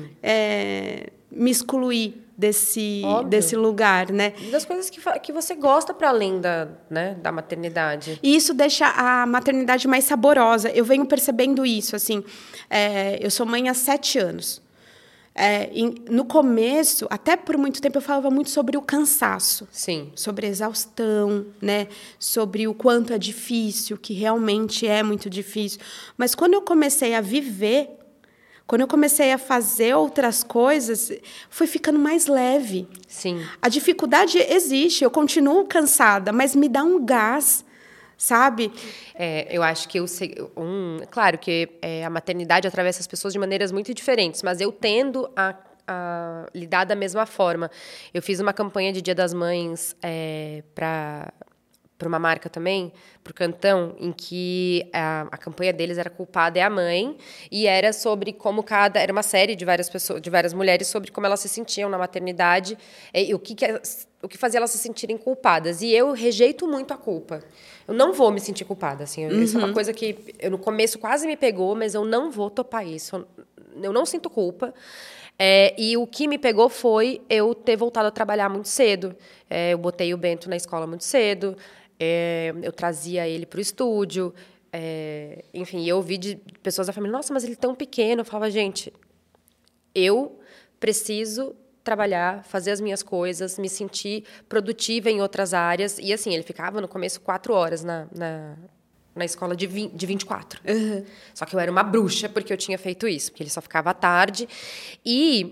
me excluir desse lugar, né? Das coisas que você gosta para além da maternidade. E isso deixa a maternidade mais saborosa. Eu venho percebendo isso, assim. Eu sou mãe há 7 anos. No começo, até por muito tempo, eu falava muito sobre o cansaço. Sim. Sobre a exaustão, né? Sobre o quanto é difícil, que realmente é muito difícil. Mas quando eu comecei a viver, quando eu comecei a fazer outras coisas, foi ficando mais leve. Sim. A dificuldade existe, eu continuo cansada, mas me dá um gás, sabe? Eu acho que claro que a maternidade atravessa as pessoas de maneiras muito diferentes, mas eu tendo a lidar da mesma forma. Eu fiz uma campanha de Dia das Mães para uma marca também, para o Cantão, em que a campanha deles era Culpada é a Mãe, e era sobre como era uma série de várias pessoas, de várias mulheres, sobre como elas se sentiam na maternidade e o que fazia elas se sentirem culpadas. E eu rejeito muito a culpa. Eu não vou me sentir culpada, assim. Isso é uma coisa que no começo quase me pegou, mas eu não vou topar isso. Eu não sinto culpa. E o que me pegou foi eu ter voltado a trabalhar muito cedo. Eu botei o Bento na escola muito cedo. Eu trazia ele para o estúdio. Enfim, eu ouvi de pessoas da família, nossa, mas ele é tão pequeno. Eu falava, gente, eu preciso trabalhar, fazer as minhas coisas, me sentir produtiva em outras áreas. E, assim, ele ficava, no começo, 4 horas na escola de 24. Uhum. Só que eu era uma bruxa porque eu tinha feito isso, porque ele só ficava à tarde. E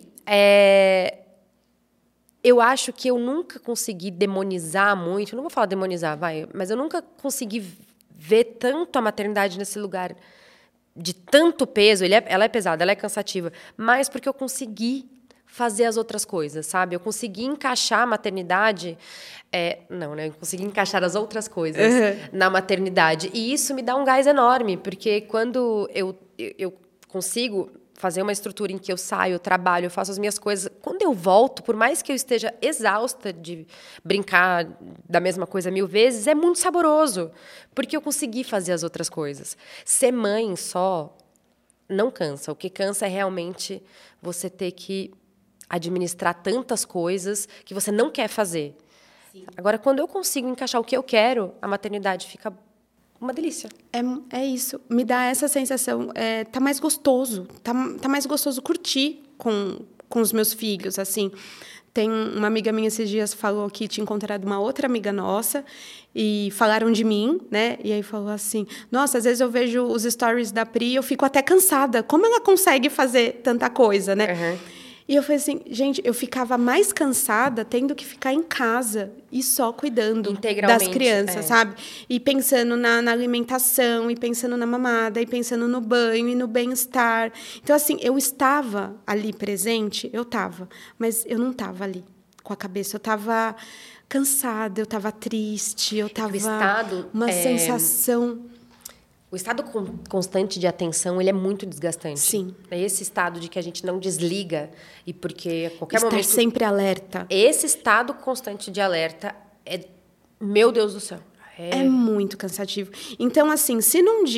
eu acho que eu nunca consegui demonizar muito, não vou falar demonizar, mas eu nunca consegui ver tanto a maternidade nesse lugar de tanto peso. Ela é pesada, ela é cansativa, mas porque eu consegui fazer as outras coisas, sabe? Eu consegui encaixar a maternidade... não, né? Eu consegui encaixar as outras coisas na maternidade. E isso me dá um gás enorme, porque quando eu consigo fazer uma estrutura em que eu saio, eu trabalho, eu faço as minhas coisas, quando eu volto, por mais que eu esteja exausta de brincar da mesma coisa 1000 vezes, é muito saboroso, porque eu consegui fazer as outras coisas. Ser mãe só não cansa. O que cansa é realmente você ter que administrar tantas coisas que você não quer fazer. Sim. Agora, quando eu consigo encaixar o que eu quero, a maternidade fica uma delícia. É isso. Me dá essa sensação. Tá mais gostoso. Tá mais gostoso curtir com os meus filhos, assim. Tem uma amiga minha esses dias falou que tinha encontrado uma outra amiga nossa e falaram de mim, né? E aí falou assim, nossa, às vezes eu vejo os stories da Pri e eu fico até cansada. Como ela consegue fazer tanta coisa, né? Uhum. E eu falei assim, gente, eu ficava mais cansada tendo que ficar em casa e só cuidando das crianças, sabe? E pensando na alimentação, e pensando na mamada, e pensando no banho e no bem-estar. Então, assim, eu estava ali presente, mas eu não estava ali com a cabeça. Eu estava cansada, eu estava triste, eu estava uma sensação... O estado constante de atenção, ele é muito desgastante. Sim. É esse estado de que a gente não desliga e porque a qualquer momento... Estar sempre alerta. Esse estado constante de alerta meu Deus do céu. É muito cansativo. Então, assim, se num dia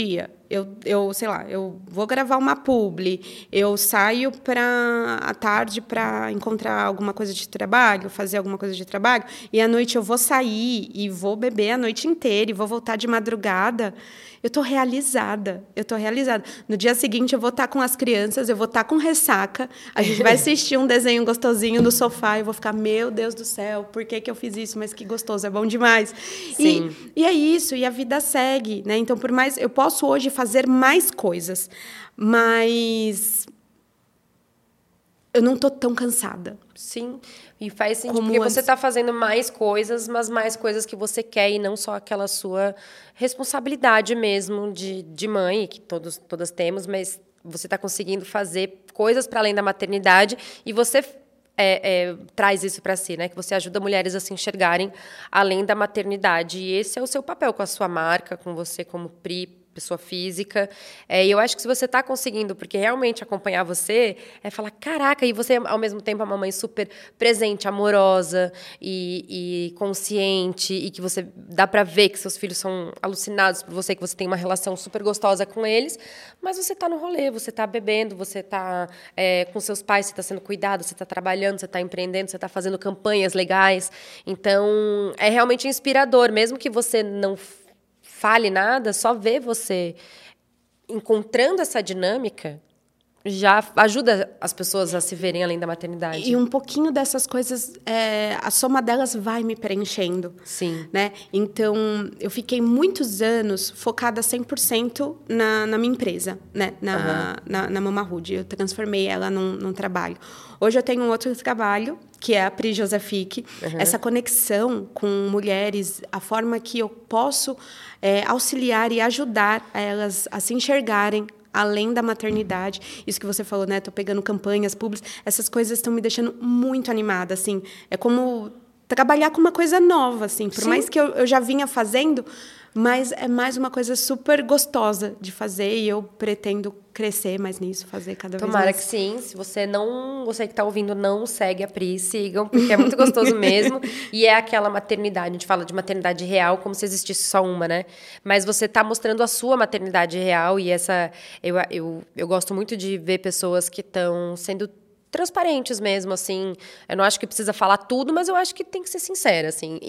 sei lá, eu vou gravar uma publi, eu saio à tarde para encontrar alguma coisa de trabalho, fazer alguma coisa de trabalho, e à noite eu vou sair e vou beber a noite inteira e vou voltar de madrugada, eu estou realizada. No dia seguinte, eu vou estar com as crianças, eu vou estar com ressaca, a gente vai assistir um desenho gostosinho no sofá, eu vou ficar, meu Deus do céu, por que eu fiz isso? Mas que gostoso, é bom demais. Sim. E é isso, e a vida segue, né? Então, por mais... Eu posso hoje fazer mais coisas, mas eu não estou tão cansada. Sim, e faz sentido, porque você está fazendo mais coisas, mas mais coisas que você quer e não só aquela sua responsabilidade mesmo de mãe, que todas temos, mas você está conseguindo fazer coisas para além da maternidade e você traz isso para si, né? Que você ajuda mulheres a se enxergarem além da maternidade. E esse é o seu papel com a sua marca, com você como Pri, pessoa física. E eu acho que se você está conseguindo, porque realmente acompanhar você, falar, caraca, e você, ao mesmo tempo, é uma mãe super presente, amorosa e consciente, e que você dá para ver que seus filhos são alucinados por você, que você tem uma relação super gostosa com eles, mas você está no rolê, você está bebendo, você está com seus pais, você está sendo cuidado, você está trabalhando, você está empreendendo, você está fazendo campanhas legais. Então, é realmente inspirador, mesmo que você não fale nada, só ver você encontrando essa dinâmica já ajuda as pessoas a se verem além da maternidade. E um pouquinho dessas coisas, a soma delas vai me preenchendo. Sim. Né? Então, eu fiquei muitos anos focada 100% na minha empresa, né? Na Mama Hood. Eu transformei ela num trabalho. Hoje eu tenho um outro trabalho, que é a Pri Josefic. Essa conexão com mulheres, a forma que eu posso auxiliar e ajudar elas a se enxergarem além da maternidade. Isso que você falou, né? Tô pegando campanhas públicas. Essas coisas estão me deixando muito animada, assim. É como trabalhar com uma coisa nova, assim. Por mais que eu já vinha fazendo, mas é mais uma coisa super gostosa de fazer e eu pretendo crescer mais nisso, fazer cada vez mais. Tomara que sim. Se você que está ouvindo, não segue a Pri, sigam, porque é muito gostoso mesmo. E é aquela maternidade, a gente fala de maternidade real como se existisse só uma, né? Mas você está mostrando a sua maternidade real e essa... Eu gosto muito de ver pessoas que estão sendo transparentes mesmo, assim. Eu não acho que precisa falar tudo, mas eu acho que tem que ser sincera, assim.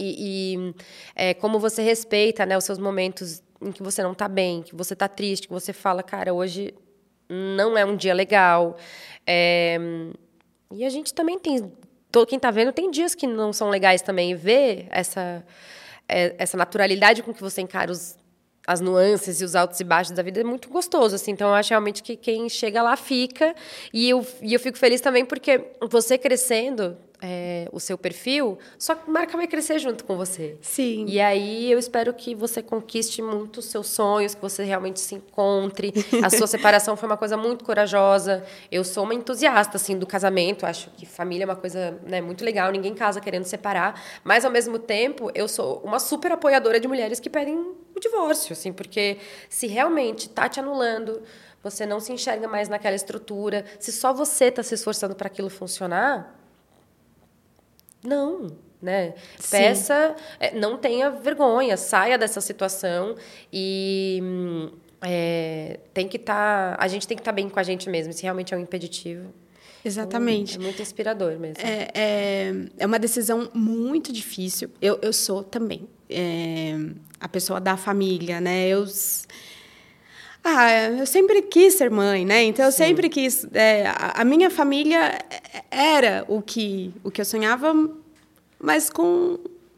Como você respeita, né, os seus momentos em que você não está bem, que você está triste, que você fala, cara, hoje não é um dia legal. E a gente também tem... Quem está vendo tem dias que não são legais também. E ver essa naturalidade com que você encara as nuances e os altos e baixos da vida é muito gostoso, assim. Então, eu acho realmente que quem chega lá fica. E eu fico feliz também porque você crescendo o seu perfil, só que a marca vai crescer junto com você. Sim. E aí, eu espero que você conquiste muito os seus sonhos, que você realmente se encontre. A sua separação foi uma coisa muito corajosa. Eu sou uma entusiasta, assim, do casamento. Acho que família é uma coisa, né, muito legal. Ninguém casa querendo separar. Mas, ao mesmo tempo, eu sou uma super apoiadora de mulheres que pedem o divórcio, assim, porque se realmente está te anulando, você não se enxerga mais naquela estrutura, se só você está se esforçando para aquilo funcionar, não, né? Peça, não tenha vergonha, saia dessa situação e a gente tem que estar bem com a gente mesmo, se realmente é um impeditivo. Exatamente. É muito inspirador mesmo. É uma decisão muito difícil. Eu sou também a pessoa da família, né? Eu sempre quis ser mãe, né? Então, eu sempre quis... a minha família era o que eu sonhava, mas com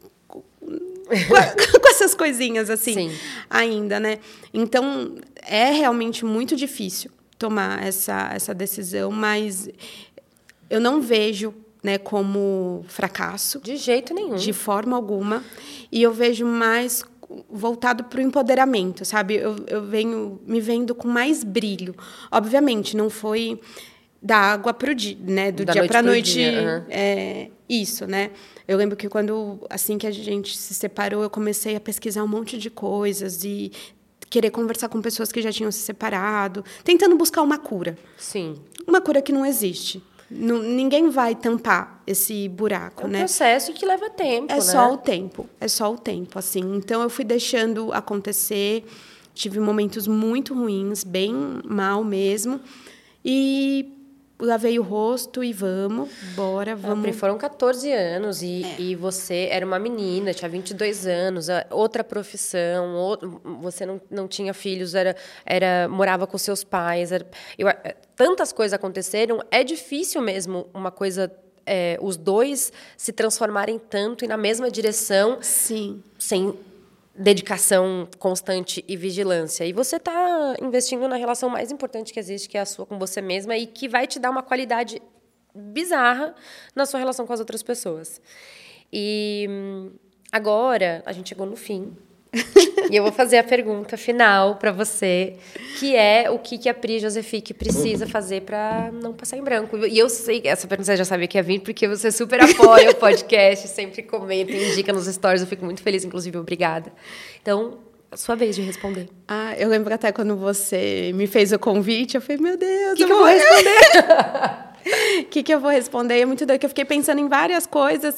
essas coisinhas, assim, ainda, né? Então, é realmente muito difícil tomar essa decisão, mas eu não vejo, né, como fracasso. De jeito nenhum. De forma alguma. E eu vejo mais voltado para o empoderamento, sabe? Eu venho me vendo com mais brilho. Obviamente, não foi da água para o dia, né? Do dia para a noite. Isso, né? Eu lembro que assim que a gente se separou, eu comecei a pesquisar um monte de coisas e querer conversar com pessoas que já tinham se separado, tentando buscar uma cura. Sim. Uma cura que não existe. Ninguém vai tampar esse buraco, né? É um processo que leva tempo, né? É só o tempo, assim. Então, eu fui deixando acontecer, tive momentos muito ruins, bem mal mesmo. E lavei o rosto e vamos. Pri, foram 14 anos e você era uma menina, tinha 22 anos, outra profissão, você não tinha filhos, morava com seus pais. Tantas coisas aconteceram, é difícil mesmo uma coisa... os dois se transformarem tanto e na mesma direção. Sim. Sem dedicação constante e vigilância. E você está investindo na relação mais importante que existe, que é a sua com você mesma, e que vai te dar uma qualidade bizarra na sua relação com as outras pessoas. E agora, a gente chegou no fim. E eu vou fazer a pergunta final para você, que é o que a Pri Josefique precisa fazer para não passar em branco. E eu sei que essa pergunta você já sabia que ia vir, porque você super apoia o podcast, sempre comenta e indica nos stories. Eu fico muito feliz, inclusive, obrigada. Então, é a sua vez de responder. Eu lembro até quando você me fez o convite, eu falei, meu Deus, o que eu vou responder? O que eu vou responder? É muito doido, que eu fiquei pensando em várias coisas.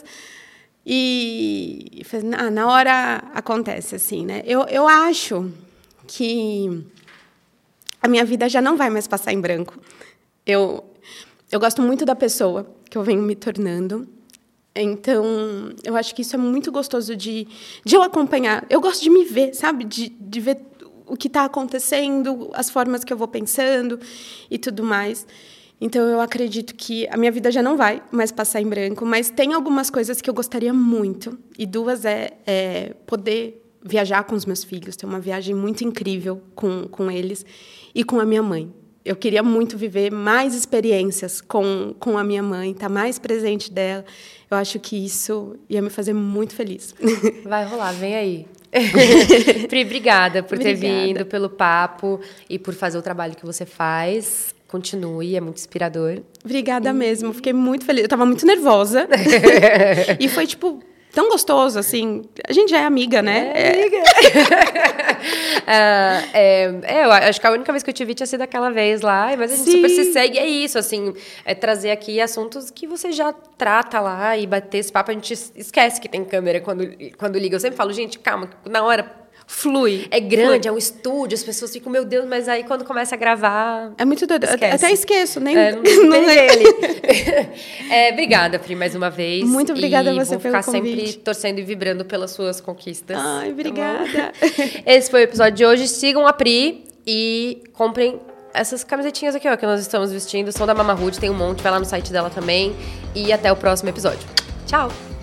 E na hora acontece, assim, né? Eu acho que a minha vida já não vai mais passar em branco. Eu gosto muito da pessoa que eu venho me tornando. Então, eu acho que isso é muito gostoso de eu acompanhar. Eu gosto de me ver, sabe? De ver o que está acontecendo, as formas que eu vou pensando e tudo mais. Então, eu acredito que a minha vida já não vai mais passar em branco, mas tem algumas coisas que eu gostaria muito, e duas é poder viajar com os meus filhos, ter uma viagem muito incrível com eles e com a minha mãe. Eu queria muito viver mais experiências com a minha mãe, estar mais presente dela. Eu acho que isso ia me fazer muito feliz. Vai rolar, vem aí. Pri, obrigada por ter vindo, pelo papo e por fazer o trabalho que você faz. Continue, é muito inspirador. Obrigada mesmo, fiquei muito feliz. Eu estava muito nervosa. E foi, tão gostoso, assim. A gente já é amiga, né? Amiga. Eu acho que a única vez que eu te vi tinha sido aquela vez lá, mas a gente super se segue. É isso, assim, trazer aqui assuntos que você já trata lá e bater esse papo. A gente esquece que tem câmera quando liga. Eu sempre falo, gente, calma, na hora... Flui. É grande, flui. É um estúdio, as pessoas ficam, meu Deus, mas aí quando começa a gravar... É muito doido. Até esqueço, nem... não ele. Obrigada, Pri, mais uma vez. Muito obrigada a você pelo convite. Vou ficar sempre torcendo e vibrando pelas suas conquistas. Ai, obrigada. Tá. Esse foi o episódio de hoje. Sigam a Pri e comprem essas camisetinhas aqui, ó, que nós estamos vestindo. São da Mama Hood, tem um monte. Vai lá no site dela também. E até o próximo episódio. Tchau!